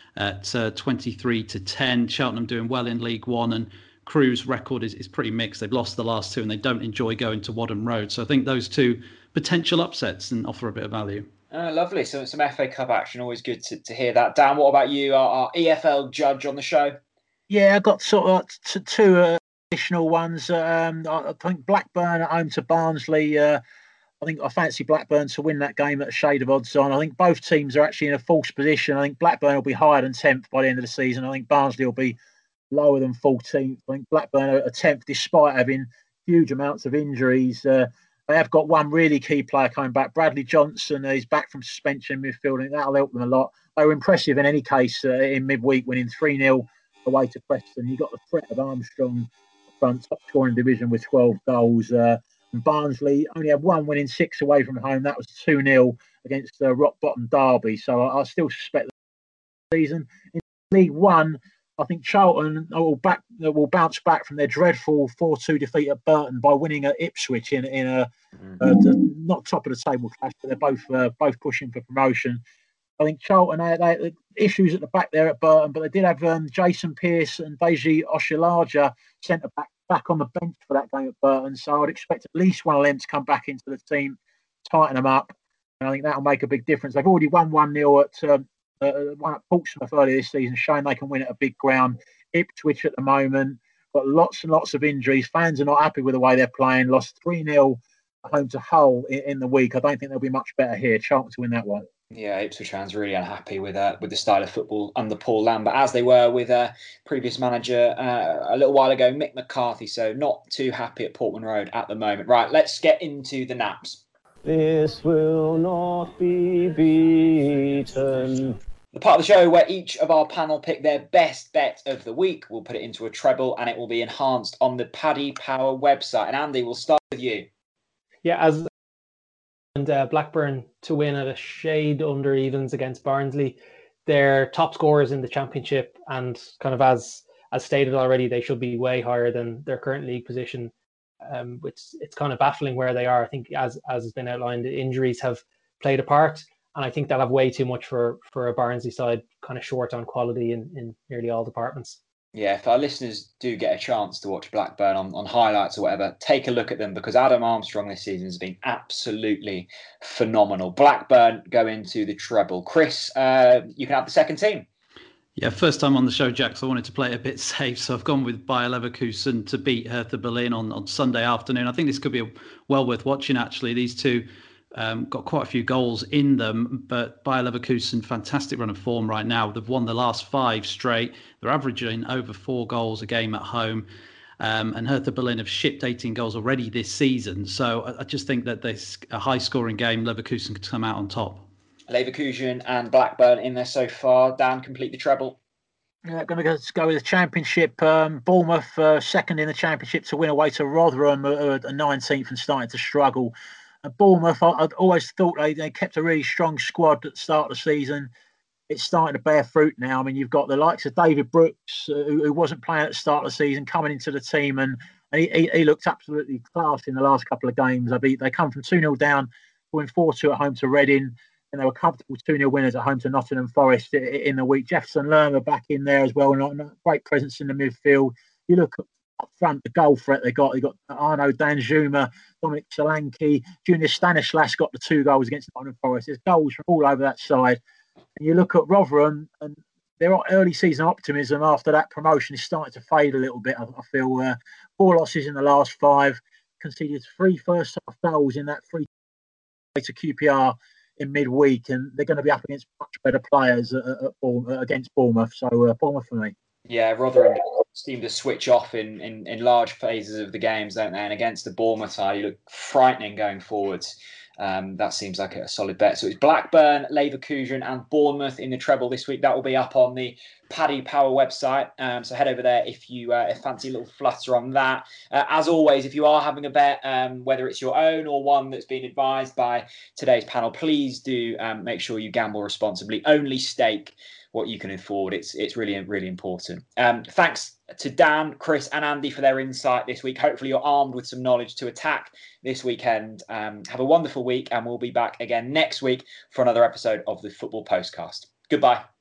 at uh, twenty-three to ten. Cheltenham doing well in League One. And Crewe's record is, is pretty mixed. They've lost the last two and they don't enjoy going to Wadham Road. So I think those two potential upsets and offer a bit of value. Oh, lovely. So some F A Cup action. Always good to, to hear that. Dan, what about you, our, our E F L judge on the show? Yeah, I got sort of t- two uh, additional ones. Um, I think Blackburn at home to Barnsley. Uh, I think I fancy Blackburn to win that game at a shade of odds on. I think both teams are actually in a false position. I think Blackburn will be higher than tenth by the end of the season. I think Barnsley will be lower than fourteenth. I think Blackburn are tenth despite having huge amounts of injuries. Uh, They have got one really key player coming back. Bradley Johnson is back from suspension in midfield, and that'll help them a lot. They were impressive in any case uh, in midweek, winning three nil away to Preston. You got the threat of Armstrong front, top scoring division with twelve goals. Uh, and Barnsley only had one win in six away from home. That was two nil against uh, rock bottom Derby. So I, I still suspect the season. In League One, I think Charlton will back will bounce back from their dreadful four two defeat at Burton by winning at Ipswich in in a uh, not top of the table clash, but they're both uh, both pushing for promotion. I think Charlton had, they had issues at the back there at Burton, but they did have um, Jason Pearce and Deji Oshilaja centre back back on the bench for that game at Burton. So I'd expect at least one of them to come back into the team, tighten them up, and I think that'll make a big difference. They've already won one nil at. Um, Uh, one at Portsmouth earlier this season, showing they can win at a big ground. Ipswich at the moment, got lots and lots of injuries. Fans are not happy with the way they're playing. Lost three nil home to Hull in, in the week. I don't think they'll be much better here. Charlton to win that one. Yeah, Ipswich fans really unhappy with uh, with the style of football under Paul Lambert, as they were with uh, previous manager uh, a little while ago, Mick McCarthy. So not too happy at Portman Road at the moment. Right, let's get into the naps. This will not be beaten. The part of the show where each of our panel pick their best bet of the week. We'll put it into a treble and it will be enhanced on the Paddy Power website. And Andy, we'll start with you. Yeah, as and uh, Blackburn to win at a shade under evens against Barnsley. They're top scorers in the Championship, and kind of as as stated already, they should be way higher than their current league position. Um, it's it's kind of baffling where they are. I think, as as has been outlined, injuries have played a part, and I think they'll have way too much for for a Barnsley side, kind of short on quality in, in nearly all departments. Yeah, if our listeners do get a chance to watch Blackburn on, on highlights or whatever, take a look at them, because Adam Armstrong this season has been absolutely phenomenal. Blackburn go into the treble. Chris, uh, you can have the second team. Yeah, first time on the show, Jack, so I wanted to play it a bit safe. So I've gone with Bayer Leverkusen to beat Hertha Berlin on, on Sunday afternoon. I think this could be a, well worth watching, actually. These two um, got quite a few goals in them, but Bayer Leverkusen, fantastic run of form right now. They've won the last five straight. They're averaging over four goals a game at home. Um, and Hertha Berlin have shipped eighteen goals already this season. So I, I just think that this a high-scoring game, Leverkusen could come out on top. Leverkusen and Blackburn in there so far. Dan, complete the treble. Yeah, going to go with the Championship. Um, Bournemouth uh, second in the Championship to win away to Rotherham, uh, nineteenth and starting to struggle. Uh, Bournemouth, I, I'd always thought they, they kept a really strong squad at the start of the season. It's starting to bear fruit now. I mean, you've got the likes of David Brooks, uh, who, who wasn't playing at the start of the season, coming into the team, and, and he, he, he looked absolutely class in the last couple of games. I mean, they come from two nil down, win four two at home to Reading, and they were comfortable two nil winners at home to Nottingham Forest in the week. Jefferson Lerma back in there as well, and a great presence in the midfield. You look up front, the goal threat they got. They got Arno Danjuma, Dominic Solanke, Junior Stanislas got the two goals against Nottingham Forest. There's goals from all over that side. And you look at Rotherham, and their early season optimism after that promotion is starting to fade a little bit. I, I feel uh, four losses in the last five, conceded three first half goals in that three to Q P R in midweek, and they're going to be up against much better players at, at, at, against Bournemouth. So uh, Bournemouth for me. Yeah, Rotherham seem to switch off in, in, in large phases of the games, don't they? And against the Bournemouth side, you look frightening going forwards. Um, that seems like a solid bet. So it's Blackburn, Leverkusen and Bournemouth in the treble this week. That will be up on the Paddy Power website. Um, so head over there if you uh, fancy a little flutter on that. Uh, as always, if you are having a bet, um, whether it's your own or one that's been advised by today's panel, please do um, make sure you gamble responsibly. Only stake what you can afford. It's it's really, really important. Um, thanks to Dan, Chris and Andy for their insight this week. Hopefully you're armed with some knowledge to attack this weekend. Um, have a wonderful week, and we'll be back again next week for another episode of the Football Postcast. Goodbye.